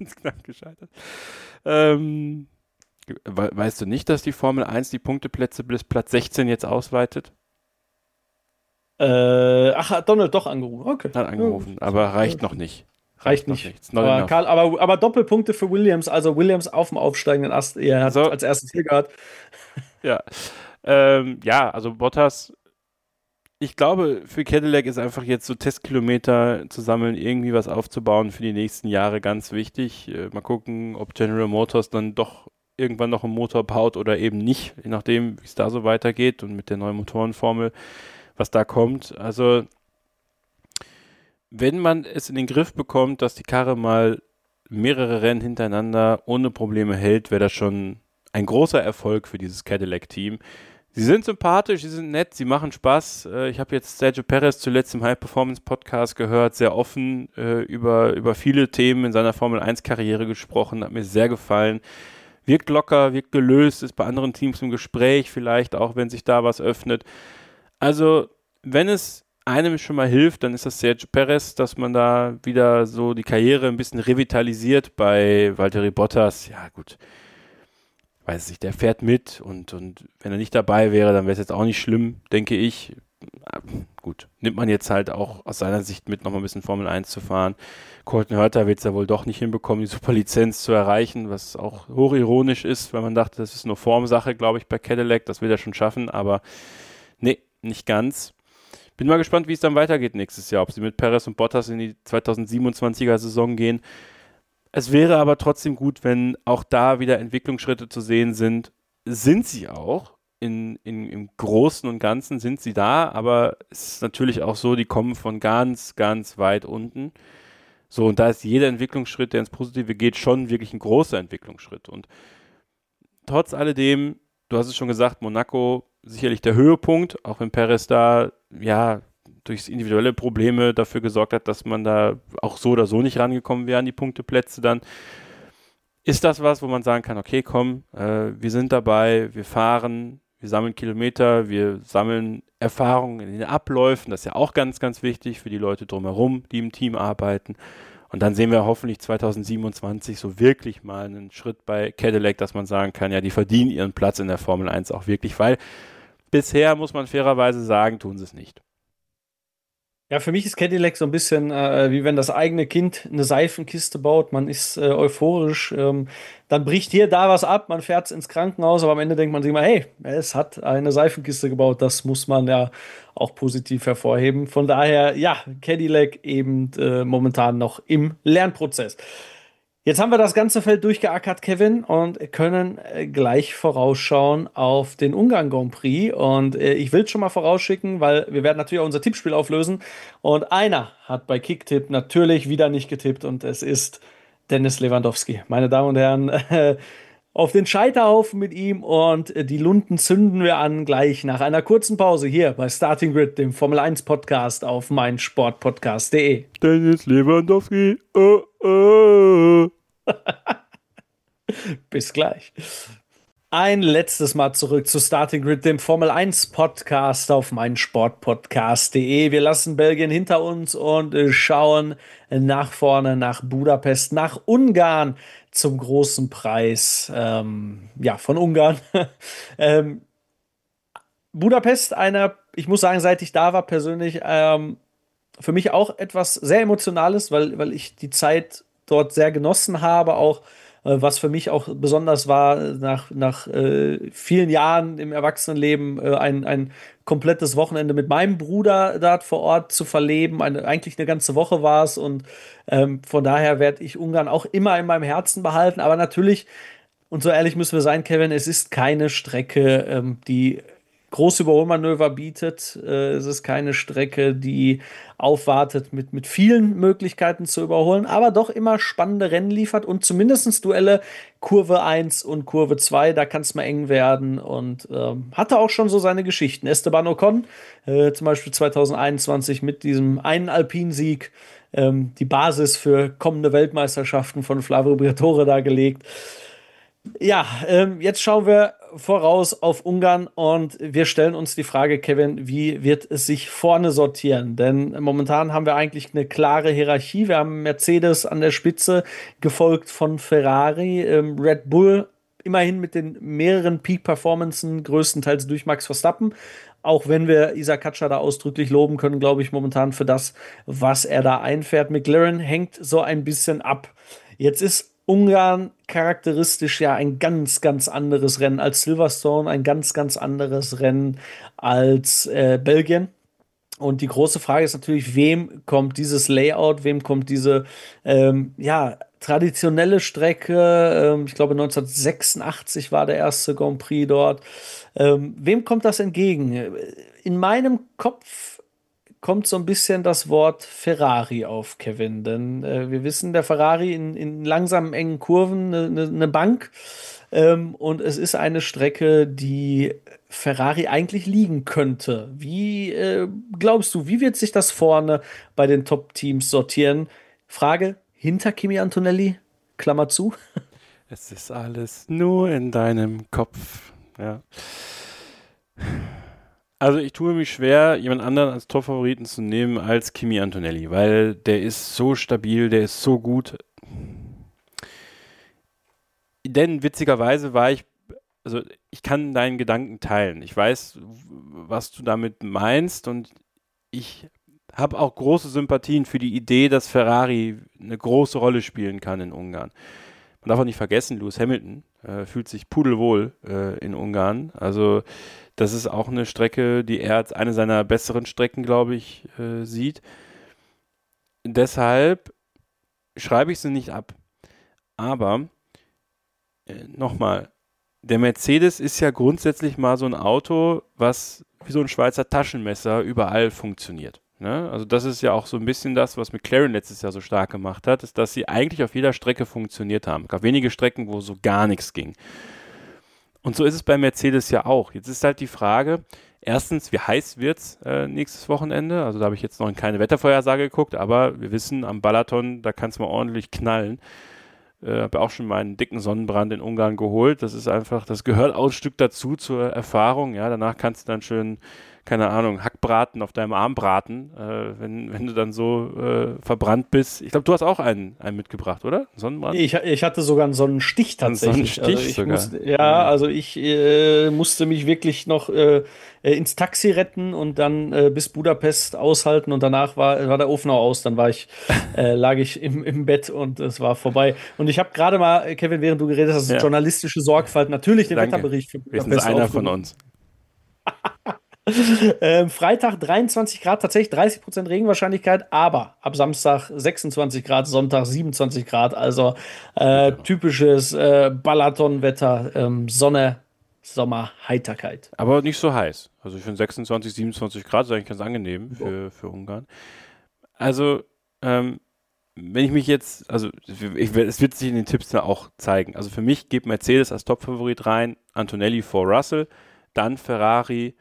Weißt du nicht, dass die Formel 1 die Punkteplätze bis Platz 16 jetzt ausweitet? Hat Donald doch angerufen. Okay. Hat angerufen, aber reicht noch nicht. Reicht nicht. Aber Doppelpunkte für Williams, also Williams auf dem aufsteigenden Ast, er hat als erstes hier gehabt. Ja, Ja, also Bottas, ich glaube, für Cadillac ist einfach jetzt so Testkilometer zu sammeln, irgendwie was aufzubauen für die nächsten Jahre ganz wichtig. Mal gucken, ob General Motors dann doch irgendwann noch einen Motor baut oder eben nicht, je nachdem, wie es da so weitergeht und mit der neuen Motorenformel, was da kommt. Also, wenn man es in den Griff bekommt, dass die Karre mal mehrere Rennen hintereinander ohne Probleme hält, wäre das schon ein großer Erfolg für dieses Cadillac-Team. Sie sind sympathisch, sie sind nett, sie machen Spaß. Ich habe jetzt Sergio Perez zuletzt im High-Performance-Podcast gehört, sehr offen über viele Themen in seiner Formel-1-Karriere gesprochen, hat mir sehr gefallen. Wirkt locker, wirkt gelöst, ist bei anderen Teams im Gespräch vielleicht, auch wenn sich da was öffnet. Also, wenn es einem schon mal hilft, dann ist das Sergio Perez, dass man da wieder so die Karriere ein bisschen revitalisiert. Bei Valtteri Bottas, ja gut, weiß ich, der fährt mit und wenn er nicht dabei wäre, dann wäre es jetzt auch nicht schlimm, denke ich. Gut, nimmt man jetzt halt auch aus seiner Sicht mit, nochmal ein bisschen Formel 1 zu fahren. Colton Herta wird es ja wohl doch nicht hinbekommen, die Superlizenz zu erreichen, was auch hochironisch ist, weil man dachte, das ist nur Formsache, glaube ich, bei Cadillac, das will er schon schaffen, aber nee, nicht ganz. Bin mal gespannt, wie es dann weitergeht nächstes Jahr, ob sie mit Perez und Bottas in die 2027er Saison gehen. Es wäre aber trotzdem gut, wenn auch da wieder Entwicklungsschritte zu sehen sind. Sind sie auch. Im Großen und Ganzen sind sie da, aber es ist natürlich auch so, die kommen von ganz, ganz weit unten. So, und da ist jeder Entwicklungsschritt, der ins Positive geht, schon wirklich ein großer Entwicklungsschritt. Und trotz alledem, du hast es schon gesagt, Monaco sicherlich der Höhepunkt, auch wenn Perez da, ja, durch individuelle Probleme dafür gesorgt hat, dass man da auch so oder so nicht rangekommen wäre an die Punkteplätze dann. Ist das was, wo man sagen kann, okay, komm, wir sind dabei, wir fahren, wir sammeln Kilometer, wir sammeln Erfahrungen in den Abläufen, das ist ja auch ganz, ganz wichtig für die Leute drumherum, die im Team arbeiten. Und dann sehen wir hoffentlich 2027 so wirklich mal einen Schritt bei Cadillac, dass man sagen kann, ja, die verdienen ihren Platz in der Formel 1 auch wirklich, weil bisher, muss man fairerweise sagen, tun sie es nicht. Ja, für mich ist Cadillac so ein bisschen wie wenn das eigene Kind eine Seifenkiste baut. Man ist euphorisch, dann bricht hier da was ab, man fährt ins Krankenhaus, aber am Ende denkt man sich immer, hey, es hat eine Seifenkiste gebaut. Das muss man ja auch positiv hervorheben. Von daher, ja, Cadillac eben momentan noch im Lernprozess. Jetzt haben wir das ganze Feld durchgeackert, Kevin, und können gleich vorausschauen auf den Ungarn Grand Prix. Und ich will es schon mal vorausschicken, weil wir werden natürlich auch unser Tippspiel auflösen. Und einer hat bei Kicktipp natürlich wieder nicht getippt und es ist Dennis Lewandowski. Meine Damen und Herren, auf den Scheiterhaufen mit ihm und die Lunden zünden wir an gleich nach einer kurzen Pause hier bei Starting Grid, dem Formel 1 Podcast auf meinsportpodcast.de. Dennis Lewandowski, oh. Bis gleich. Ein letztes Mal zurück zu Starting Grid, dem Formel 1 Podcast auf meinsportpodcast.de. Wir lassen Belgien hinter uns und schauen nach vorne, nach Budapest, nach Ungarn zum großen Preis von Ungarn. Budapest, ich muss sagen, seit ich da war persönlich, für mich auch etwas sehr Emotionales, weil ich die Zeit dort sehr genossen habe, auch was für mich auch besonders war, nach vielen Jahren im Erwachsenenleben ein komplettes Wochenende mit meinem Bruder dort vor Ort zu verleben. Eigentlich eine ganze Woche war es und von daher werde ich Ungarn auch immer in meinem Herzen behalten. Aber natürlich, und so ehrlich müssen wir sein, Kevin, es ist keine Strecke, die große Überholmanöver bietet. Es ist keine Strecke, die aufwartet mit vielen Möglichkeiten zu überholen, aber doch immer spannende Rennen liefert und zumindest Duelle Kurve 1 und Kurve 2, da kann es mal eng werden und hatte auch schon so seine Geschichten. Esteban Ocon, zum Beispiel 2021 mit diesem einen Alpinsieg, die Basis für kommende Weltmeisterschaften von Flavio Briatore dargelegt. Ja, jetzt schauen wir voraus auf Ungarn und wir stellen uns die Frage, Kevin, wie wird es sich vorne sortieren? Denn momentan haben wir eigentlich eine klare Hierarchie. Wir haben Mercedes an der Spitze, gefolgt von Ferrari, Red Bull immerhin mit den mehreren Peak-Performancen, größtenteils durch Max Verstappen. Auch wenn wir Isaac Katscher da ausdrücklich loben können, glaube ich, momentan für das, was er da einfährt. McLaren hängt so ein bisschen ab. Jetzt ist Ungarn charakteristisch ja ein ganz, ganz anderes Rennen als Silverstone, ein ganz, ganz anderes Rennen als Belgien. Und die große Frage ist natürlich, wem kommt dieses Layout, wem kommt diese ja, traditionelle Strecke? Ich glaube, 1986 war der erste Grand Prix dort. Wem kommt das entgegen? In meinem Kopf kommt so ein bisschen das Wort Ferrari auf, Kevin. Denn wir wissen, der Ferrari in langsamen, engen Kurven eine Bank. Und es ist eine Strecke, die Ferrari eigentlich liegen könnte. Wie glaubst du, wie wird sich das vorne bei den Top-Teams sortieren? Frage, hinter Kimi Antonelli? Klammer zu. Es ist alles nur in deinem Kopf. Ja. Also ich tue mich schwer, jemand anderen als Top-Favoriten zu nehmen als Kimi Antonelli, weil der ist so stabil, der ist so gut. Denn witzigerweise also ich kann deinen Gedanken teilen. Ich weiß, was du damit meinst und ich habe auch große Sympathien für die Idee, dass Ferrari eine große Rolle spielen kann in Ungarn. Man darf auch nicht vergessen, Lewis Hamilton fühlt sich pudelwohl in Ungarn. Also das ist auch eine Strecke, die er als eine seiner besseren Strecken, glaube ich, sieht. Deshalb schreibe ich sie nicht ab. Aber nochmal, der Mercedes ist ja grundsätzlich mal so ein Auto, was wie so ein Schweizer Taschenmesser überall funktioniert. Ne? Also das ist ja auch so ein bisschen das, was McLaren letztes Jahr so stark gemacht hat, ist, dass sie eigentlich auf jeder Strecke funktioniert haben. Es gab wenige Strecken, wo so gar nichts ging. Und so ist es bei Mercedes ja auch. Jetzt ist halt die Frage, erstens, wie heiß wird es nächstes Wochenende? Also da habe ich jetzt noch keine Wettervorhersage geguckt, aber wir wissen, am Balaton, da kann es mal ordentlich knallen. Habe auch schon mal einen dicken Sonnenbrand in Ungarn geholt. Das ist einfach, das gehört auch ein Stück dazu zur Erfahrung. Ja, danach kannst du dann schön, keine Ahnung, Hackbraten auf deinem Arm braten, wenn du dann so verbrannt bist. Ich glaube, du hast auch einen mitgebracht, oder? Einen Sonnenbrand? Ich hatte sogar einen Sonnenstich tatsächlich. Einen Sonnenstich sogar. Also ich musste mich wirklich noch ins Taxi retten und dann bis Budapest aushalten und danach war der Ofen auch aus. Dann lag ich im Bett und es war vorbei. Und ich habe gerade mal, Kevin, während du geredet hast, journalistische Sorgfalt, natürlich den Danke. Wetterbericht für Wir Budapest sind einer von uns. Freitag 23 Grad, tatsächlich 30% Regenwahrscheinlichkeit, aber ab Samstag 26 Grad, Sonntag 27 Grad, also typisches Balaton-Wetter, Sonne, Sommer, Heiterkeit. Aber nicht so heiß. Also ich finde 26, 27 Grad ist eigentlich ganz angenehm für Ungarn. Also, wenn ich mich jetzt, also es wird sich in den Tipps ja auch zeigen. Also für mich geht Mercedes als Top-Favorit rein, Antonelli vor Russell, dann Ferrari.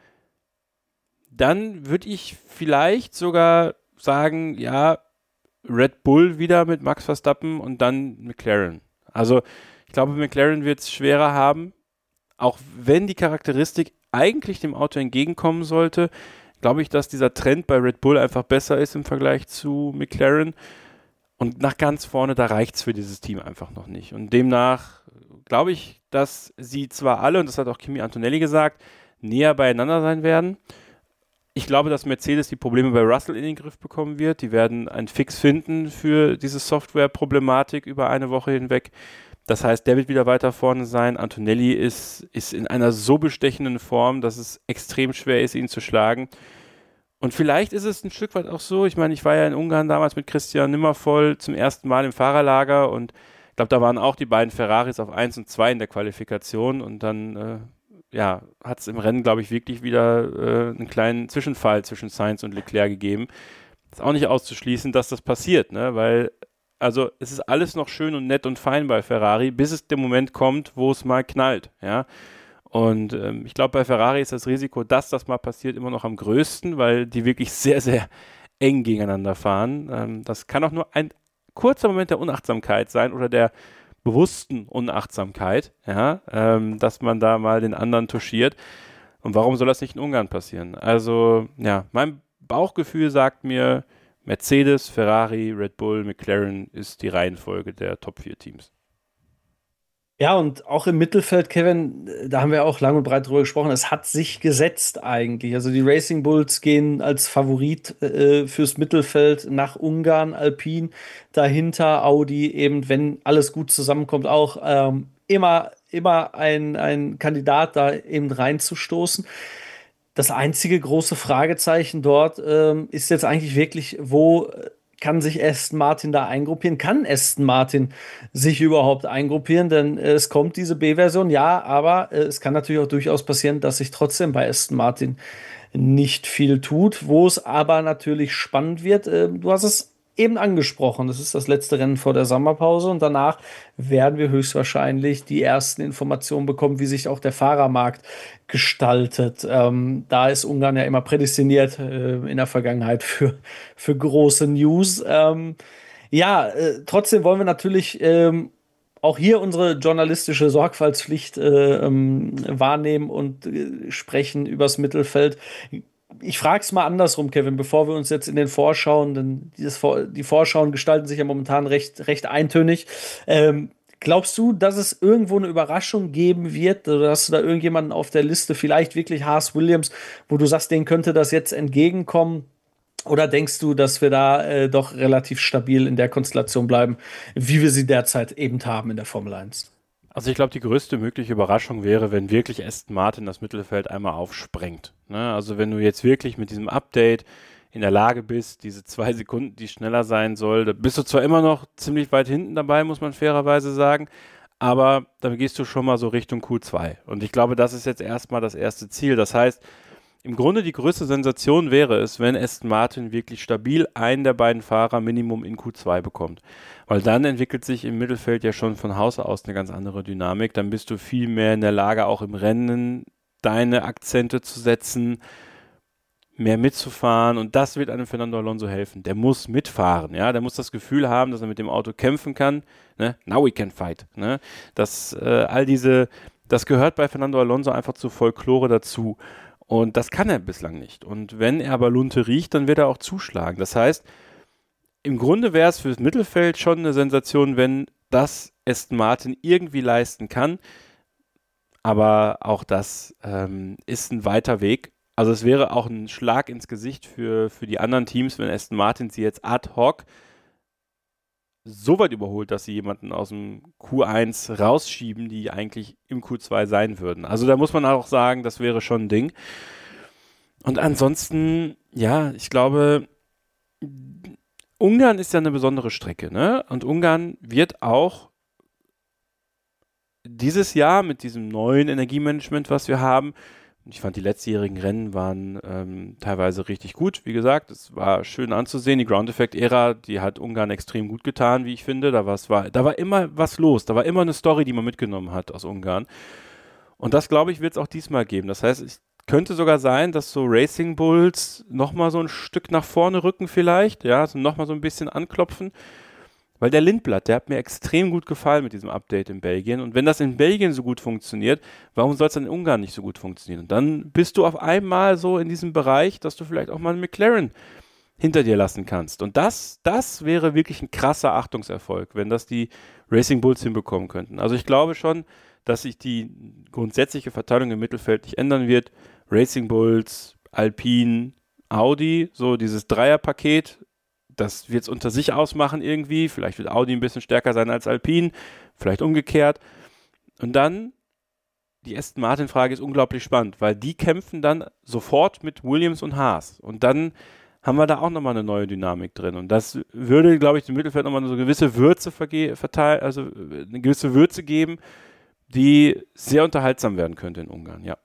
Dann würde ich vielleicht sogar sagen, ja, Red Bull wieder mit Max Verstappen und dann McLaren. Also ich glaube, McLaren wird es schwerer haben, auch wenn die Charakteristik eigentlich dem Auto entgegenkommen sollte, glaube ich, dass dieser Trend bei Red Bull einfach besser ist im Vergleich zu McLaren. Und nach ganz vorne, da reicht es für dieses Team einfach noch nicht. Und demnach glaube ich, dass sie zwar alle, und das hat auch Kimi Antonelli gesagt, näher beieinander sein werden. Ich glaube, dass Mercedes die Probleme bei Russell in den Griff bekommen wird. Die werden einen Fix finden für diese Software-Problematik über eine Woche hinweg. Das heißt, der wird wieder weiter vorne sein. Antonelli ist in einer so bestechenden Form, dass es extrem schwer ist, ihn zu schlagen. Und vielleicht ist es ein Stück weit auch so, ich meine, ich war ja in Ungarn damals mit Christian Nimmervoll zum ersten Mal im Fahrerlager und ich glaube, da waren auch die beiden Ferraris auf 1 und 2 in der Qualifikation und dann hat es im Rennen, glaube ich, wirklich wieder einen kleinen Zwischenfall zwischen Sainz und Leclerc gegeben. Ist auch nicht auszuschließen, dass das passiert, ne? Weil, also es ist alles noch schön und nett und fein bei Ferrari, bis es der Moment kommt, wo es mal knallt, ja. Und ich glaube, bei Ferrari ist das Risiko, dass das mal passiert, immer noch am größten, weil die wirklich sehr, sehr eng gegeneinander fahren. Das kann auch nur ein kurzer Moment der Unachtsamkeit sein oder der bewussten Unachtsamkeit, ja, dass man da mal den anderen touchiert. Und warum soll das nicht in Ungarn passieren? Also, ja, mein Bauchgefühl sagt mir, Mercedes, Ferrari, Red Bull, McLaren ist die Reihenfolge der Top 4 Teams. Ja, und auch im Mittelfeld, Kevin, da haben wir auch lang und breit drüber gesprochen, es hat sich gesetzt eigentlich. Also die Racing Bulls gehen als Favorit fürs Mittelfeld nach Ungarn, Alpine, dahinter Audi, eben, wenn alles gut zusammenkommt, auch immer ein Kandidat da eben reinzustoßen. Das einzige große Fragezeichen dort ist jetzt eigentlich wirklich, wo kann sich Aston Martin da eingruppieren? Kann Aston Martin sich überhaupt eingruppieren? Denn es kommt diese B-Version, ja, aber es kann natürlich auch durchaus passieren, dass sich trotzdem bei Aston Martin nicht viel tut. Wo es aber natürlich spannend wird, du hast es eben angesprochen, das ist das letzte Rennen vor der Sommerpause und danach werden wir höchstwahrscheinlich die ersten Informationen bekommen, wie sich auch der Fahrermarkt gestaltet. Da ist Ungarn ja immer prädestiniert in der Vergangenheit für große News. Trotzdem wollen wir natürlich auch hier unsere journalistische Sorgfaltspflicht wahrnehmen und sprechen übers Mittelfeld. Ich frage es mal andersrum, Kevin, bevor wir uns jetzt in den Vorschauen, denn die Vorschauen gestalten sich ja momentan recht eintönig. Glaubst du, dass es irgendwo eine Überraschung geben wird, oder hast du da irgendjemanden auf der Liste, vielleicht wirklich Haas Williams, wo du sagst, denen könnte das jetzt entgegenkommen? Oder denkst du, dass wir da doch relativ stabil in der Konstellation bleiben, wie wir sie derzeit eben haben in der Formel 1? Also ich glaube, die größte mögliche Überraschung wäre, wenn wirklich Aston Martin das Mittelfeld einmal aufsprengt. Ne? Also wenn du jetzt wirklich mit diesem Update in der Lage bist, diese 2 Sekunden, die schneller sein soll, da bist du zwar immer noch ziemlich weit hinten dabei, muss man fairerweise sagen, aber dann gehst du schon mal so Richtung Q2. Und ich glaube, das ist jetzt erstmal das erste Ziel. Das heißt, im Grunde die größte Sensation wäre es, wenn Aston Martin wirklich stabil einen der beiden Fahrer Minimum in Q2 bekommt. Weil dann entwickelt sich im Mittelfeld ja schon von Haus aus eine ganz andere Dynamik. Dann bist du viel mehr in der Lage, auch im Rennen deine Akzente zu setzen, mehr mitzufahren, und das wird einem Fernando Alonso helfen. Der muss mitfahren, ja, der muss das Gefühl haben, dass er mit dem Auto kämpfen kann. Ne? Now we can fight. Ne? Das gehört bei Fernando Alonso einfach zur Folklore dazu. Und das kann er bislang nicht. Und wenn er aber Lunte riecht, dann wird er auch zuschlagen. Das heißt, im Grunde wäre es fürs Mittelfeld schon eine Sensation, wenn das Aston Martin irgendwie leisten kann. Aber auch das ist ein weiter Weg. Also es wäre auch ein Schlag ins Gesicht für die anderen Teams, wenn Aston Martin sie jetzt ad hoc so weit überholt, dass sie jemanden aus dem Q1 rausschieben, die eigentlich im Q2 sein würden. Also da muss man auch sagen, das wäre schon ein Ding. Und ansonsten, ja, ich glaube, Ungarn ist ja eine besondere Strecke, ne? Und Ungarn wird auch dieses Jahr mit diesem neuen Energiemanagement, was wir haben, ich fand, die letztjährigen Rennen waren teilweise richtig gut. Wie gesagt, es war schön anzusehen. Die Ground Effect-Ära, die hat Ungarn extrem gut getan, wie ich finde. Da war immer was los. Da war immer eine Story, die man mitgenommen hat aus Ungarn. Und das, glaube ich, wird es auch diesmal geben. Das heißt, es könnte sogar sein, dass so Racing Bulls nochmal so ein Stück nach vorne rücken vielleicht. Ja, also nochmal so ein bisschen anklopfen. Weil der Lindblad, der hat mir extrem gut gefallen mit diesem Update in Belgien. Und wenn das in Belgien so gut funktioniert, warum soll es dann in Ungarn nicht so gut funktionieren? Und dann bist du auf einmal so in diesem Bereich, dass du vielleicht auch mal einen McLaren hinter dir lassen kannst. Und das wäre wirklich ein krasser Achtungserfolg, wenn das die Racing Bulls hinbekommen könnten. Also ich glaube schon, dass sich die grundsätzliche Verteilung im Mittelfeld nicht ändern wird. Racing Bulls, Alpine, Audi, so dieses Dreierpaket, das wird es unter sich ausmachen irgendwie. Vielleicht wird Audi ein bisschen stärker sein als Alpine, vielleicht umgekehrt. Und dann, die Aston Martin-Frage ist unglaublich spannend, weil die kämpfen dann sofort mit Williams und Haas. Und dann haben wir da auch nochmal eine neue Dynamik drin. Und das würde, glaube ich, dem Mittelfeld nochmal so eine gewisse Würze also eine gewisse Würze geben, die sehr unterhaltsam werden könnte in Ungarn, ja.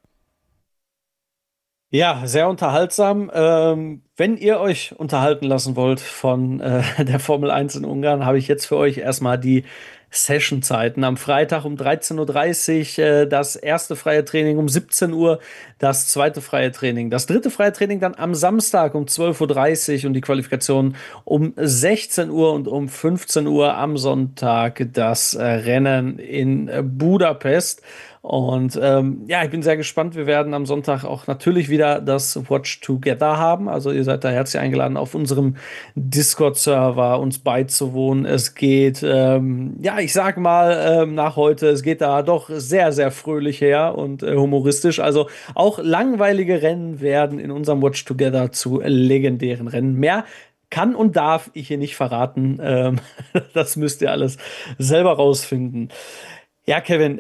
Ja, sehr unterhaltsam. Wenn ihr euch unterhalten lassen wollt von der Formel 1 in Ungarn, habe ich jetzt für euch erstmal die Sessionzeiten. Am Freitag um 13:30 Uhr das erste freie Training, um 17 Uhr das zweite freie Training. Das dritte freie Training dann am Samstag um 12:30 Uhr und die Qualifikation um 16 Uhr und um 15 Uhr am Sonntag das Rennen in Budapest. Und ich bin sehr gespannt. Wir werden am Sonntag auch natürlich wieder das Watch Together haben. Also ihr seid da herzlich eingeladen, auf unserem Discord-Server uns beizuwohnen. Es geht, ich sag mal, nach heute, es geht da doch sehr, sehr fröhlich her und humoristisch. Also auch langweilige Rennen werden in unserem Watch Together zu legendären Rennen. Mehr kann und darf ich hier nicht verraten. Das müsst ihr alles selber rausfinden. Ja, Kevin,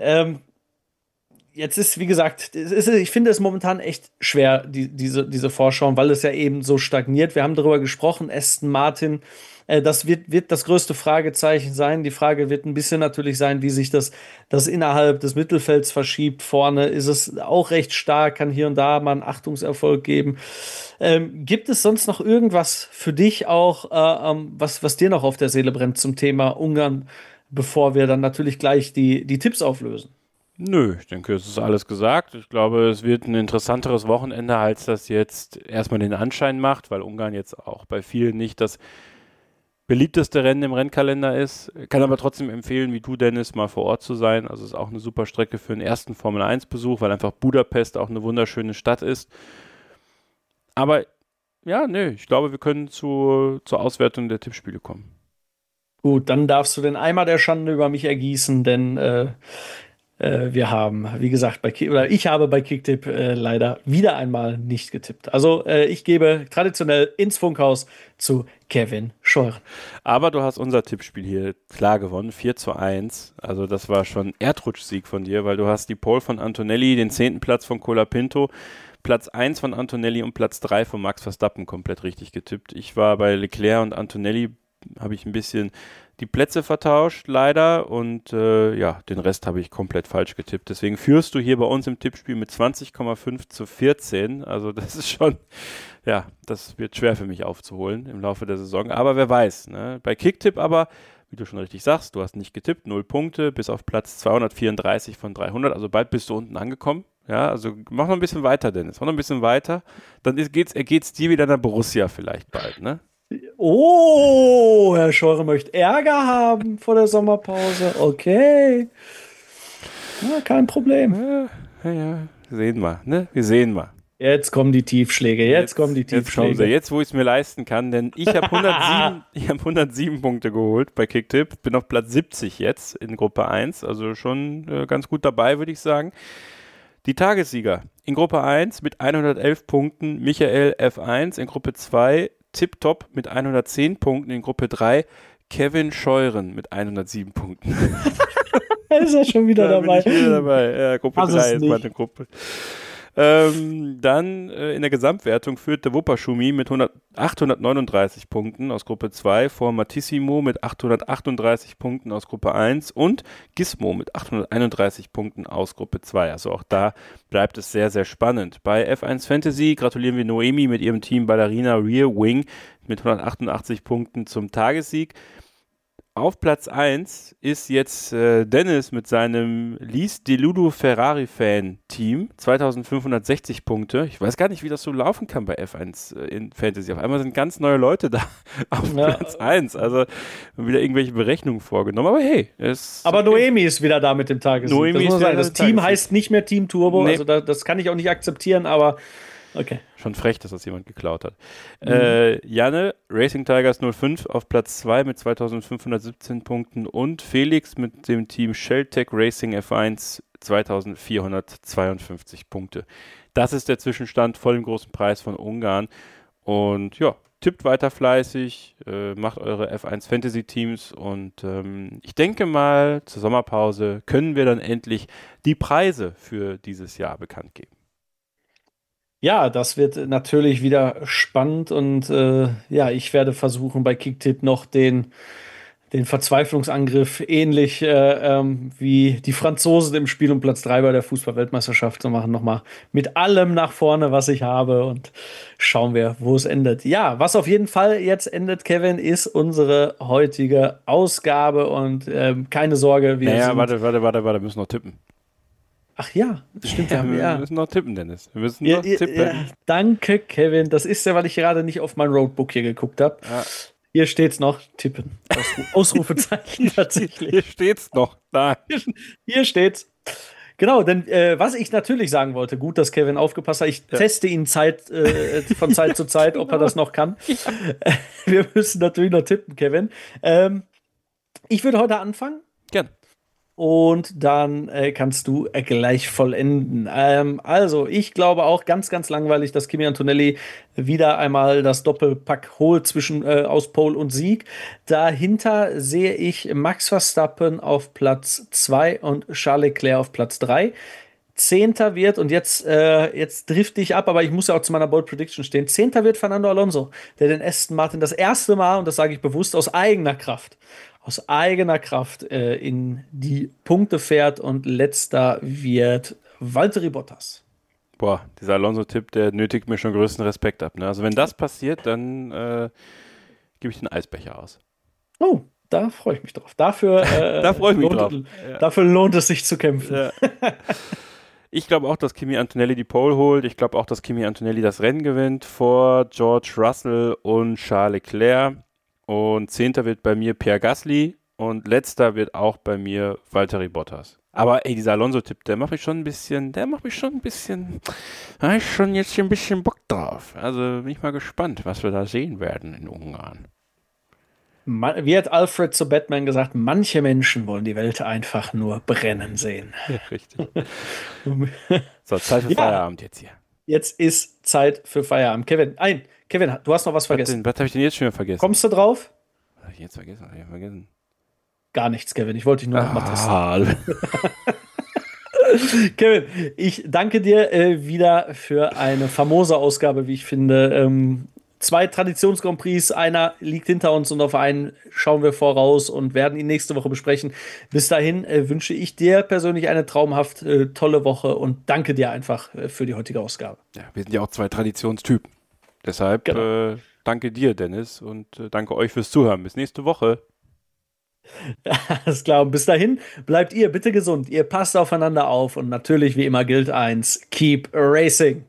jetzt ist, wie gesagt, ich finde es momentan echt schwer, diese Vorschau, weil es ja eben so stagniert. Wir haben darüber gesprochen, Aston Martin, das wird das größte Fragezeichen sein. Die Frage wird ein bisschen natürlich sein, wie sich das innerhalb des Mittelfelds verschiebt. Vorne ist es auch recht stark, kann hier und da mal einen Achtungserfolg geben. Gibt es sonst noch irgendwas für dich auch, was dir noch auf der Seele brennt zum Thema Ungarn, bevor wir dann natürlich gleich die Tipps auflösen? Nö, ich denke, es ist alles gesagt. Ich glaube, es wird ein interessanteres Wochenende, als das jetzt erstmal den Anschein macht, weil Ungarn jetzt auch bei vielen nicht das beliebteste Rennen im Rennkalender ist. Kann aber trotzdem empfehlen, wie du, Dennis, mal vor Ort zu sein. Also es ist auch eine super Strecke für einen ersten Formel-1-Besuch, weil einfach Budapest auch eine wunderschöne Stadt ist. Aber ja, nö, ich glaube, wir können zur Auswertung der Tippspiele kommen. Gut, dann darfst du den Eimer der Schande über mich ergießen, denn wir haben, wie gesagt, ich habe bei Kicktipp leider wieder einmal nicht getippt. Also ich gebe traditionell ins Funkhaus zu Kevin Scheuren. Aber du hast unser Tippspiel hier klar gewonnen, 4:1. Also das war schon Erdrutschsieg von dir, weil du hast die Pole von Antonelli, den 10. Platz von Colapinto, Platz 1 von Antonelli und Platz 3 von Max Verstappen komplett richtig getippt. Ich war bei Leclerc und Antonelli, habe ich ein bisschen die Plätze vertauscht, leider. Und den Rest habe ich komplett falsch getippt. Deswegen führst du hier bei uns im Tippspiel mit 20,5-14. Also das ist schon, das wird schwer für mich aufzuholen im Laufe der Saison. Aber wer weiß, ne? Bei Kicktipp aber, wie du schon richtig sagst, du hast nicht getippt, 0 Punkte, bis auf Platz 234 von 300. Also bald bist du unten angekommen. Ja, also mach noch ein bisschen weiter, Dennis. Mach noch ein bisschen weiter. Dann geht's dir wieder nach Borussia vielleicht bald, ne? Oh, Herr Scheuren möchte Ärger haben vor der Sommerpause. Okay. Ja, kein Problem. Ja, sehen wir, ne? Wir sehen mal. Jetzt kommen die Tiefschläge. Jetzt kommen die Tiefschläge. Jetzt, wo ich es mir leisten kann, denn ich habe 107 Punkte geholt bei Kicktipp. Bin auf Platz 70 jetzt in Gruppe 1. Also schon ganz gut dabei, würde ich sagen. Die Tagessieger in Gruppe 1 mit 111 Punkten, Michael F1, in Gruppe 2 Tipptopp mit 110 Punkten, in Gruppe 3 Kevin Scheuren mit 107 Punkten. Ist er schon wieder dabei? Bin ich wieder dabei. Ja, Gruppe 3 ist meine Gruppe. Dann in der Gesamtwertung führte Wupperschumi mit 839 Punkten aus Gruppe 2 vor Matissimo mit 838 Punkten aus Gruppe 1 und Gizmo mit 831 Punkten aus Gruppe 2. Also auch da bleibt es sehr, sehr spannend. Bei F1 Fantasy gratulieren wir Noemi mit ihrem Team Ballerina Rear Wing mit 188 Punkten zum Tagessieg. Auf Platz 1 ist jetzt Dennis mit seinem Lies de Ludo Ferrari Fan Team, 2560 Punkte. Ich weiß gar nicht, wie das so laufen kann bei F1 in Fantasy. Auf einmal sind ganz neue Leute da auf Platz 1. Also wieder irgendwelche Berechnungen vorgenommen. Aber hey. Aber okay. Noemi ist wieder da mit dem Tagessieg. Das Team heißt nicht mehr Team Turbo. Nee. Also das kann ich auch nicht akzeptieren, aber okay. Schon frech, dass das jemand geklaut hat. Janne, Racing Tigers 05 auf Platz 2 mit 2517 Punkten und Felix mit dem Team Shelltech Racing F1 2452 Punkte. Das ist der Zwischenstand vor dem großen Preis von Ungarn. Und ja, tippt weiter fleißig, macht eure F1 Fantasy Teams und ich denke mal, zur Sommerpause können wir dann endlich die Preise für dieses Jahr bekannt geben. Ja, das wird natürlich wieder spannend und ich werde versuchen, bei Kicktipp noch den Verzweiflungsangriff ähnlich wie die Franzosen im Spiel um Platz 3 bei der Fußball-Weltmeisterschaft zu machen. Nochmal mit allem nach vorne, was ich habe und schauen wir, wo es endet. Ja, was auf jeden Fall jetzt endet, Kevin, ist unsere heutige Ausgabe und keine Sorge. Warte, wir müssen noch tippen. Ach ja, stimmt. Wir müssen noch tippen, Dennis. Wir müssen noch tippen. Ja, danke, Kevin. Das ist ja, weil ich gerade nicht auf mein Roadbook hier geguckt habe. Ja. Hier steht's noch, tippen. Ausrufezeichen tatsächlich. Hier steht's noch. Da. Hier steht's. Genau, denn was ich natürlich sagen wollte, gut, dass Kevin aufgepasst hat, ich teste ihn von Zeit zu Zeit, ob er das noch kann. Wir müssen natürlich noch tippen, Kevin. Ich würde heute anfangen. Gerne. Und dann kannst du gleich vollenden. Also, ich glaube auch ganz, ganz langweilig, dass Kimi Antonelli wieder einmal das Doppelpack holt aus Pole und Sieg. Dahinter sehe ich Max Verstappen auf Platz 2 und Charles Leclerc auf Platz 3. 10. wird, und jetzt drifte ich ab, aber ich muss ja auch zu meiner Bold Prediction stehen, 10. wird Fernando Alonso, der den Aston Martin das erste Mal, und das sage ich bewusst, aus eigener Kraft in die Punkte fährt, und letzter wird Valtteri Bottas. Boah, dieser Alonso-Tipp, der nötigt mir schon größten Respekt ab. Ne? Also wenn das passiert, dann gebe ich den Eisbecher aus. Oh, da freue ich mich drauf. Dafür lohnt es sich zu kämpfen. Ja. Ich glaube auch, dass Kimi Antonelli die Pole holt. Ich glaube auch, dass Kimi Antonelli das Rennen gewinnt vor George Russell und Charles Leclerc. Und 10. wird bei mir Pierre Gasly und letzter wird auch bei mir Valtteri Bottas. Aber ey, dieser Alonso-Tipp, der macht mich schon ein bisschen, da habe ich schon jetzt hier ein bisschen Bock drauf. Also bin ich mal gespannt, was wir da sehen werden in Ungarn. Wie hat Alfred zu Batman gesagt, manche Menschen wollen die Welt einfach nur brennen sehen. Ja, richtig. So, Zeit für Feierabend jetzt hier. Jetzt ist Zeit für Feierabend. Kevin, du hast noch was vergessen. Was habe ich denn jetzt schon wieder vergessen? Kommst du drauf? Was habe ich jetzt vergessen? Gar nichts, Kevin. Ich wollte dich nur noch mal testen. Kevin, ich danke dir wieder für eine famose Ausgabe, wie ich finde. 2 Traditions-Grand Prix, einer liegt hinter uns und auf einen schauen wir voraus und werden ihn nächste Woche besprechen. Bis dahin wünsche ich dir persönlich eine traumhaft tolle Woche und danke dir einfach für die heutige Ausgabe. Ja, wir sind ja auch 2 Traditionstypen. Deshalb danke dir, Dennis, und danke euch fürs Zuhören. Bis nächste Woche. Alles klar, und bis dahin bleibt ihr bitte gesund, ihr passt aufeinander auf und natürlich wie immer gilt eins: Keep Racing.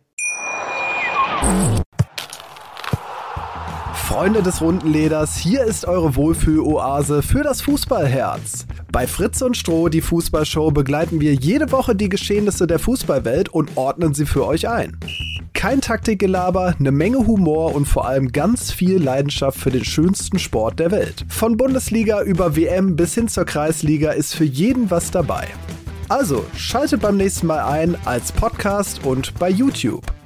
Freunde des runden Leders, hier ist eure Wohlfühl-Oase für das Fußballherz. Bei Fritz und Stroh, die Fußballshow, begleiten wir jede Woche die Geschehnisse der Fußballwelt und ordnen sie für euch ein. Kein Taktikgelaber, eine Menge Humor und vor allem ganz viel Leidenschaft für den schönsten Sport der Welt. Von Bundesliga über WM bis hin zur Kreisliga ist für jeden was dabei. Also, schaltet beim nächsten Mal ein als Podcast und bei YouTube.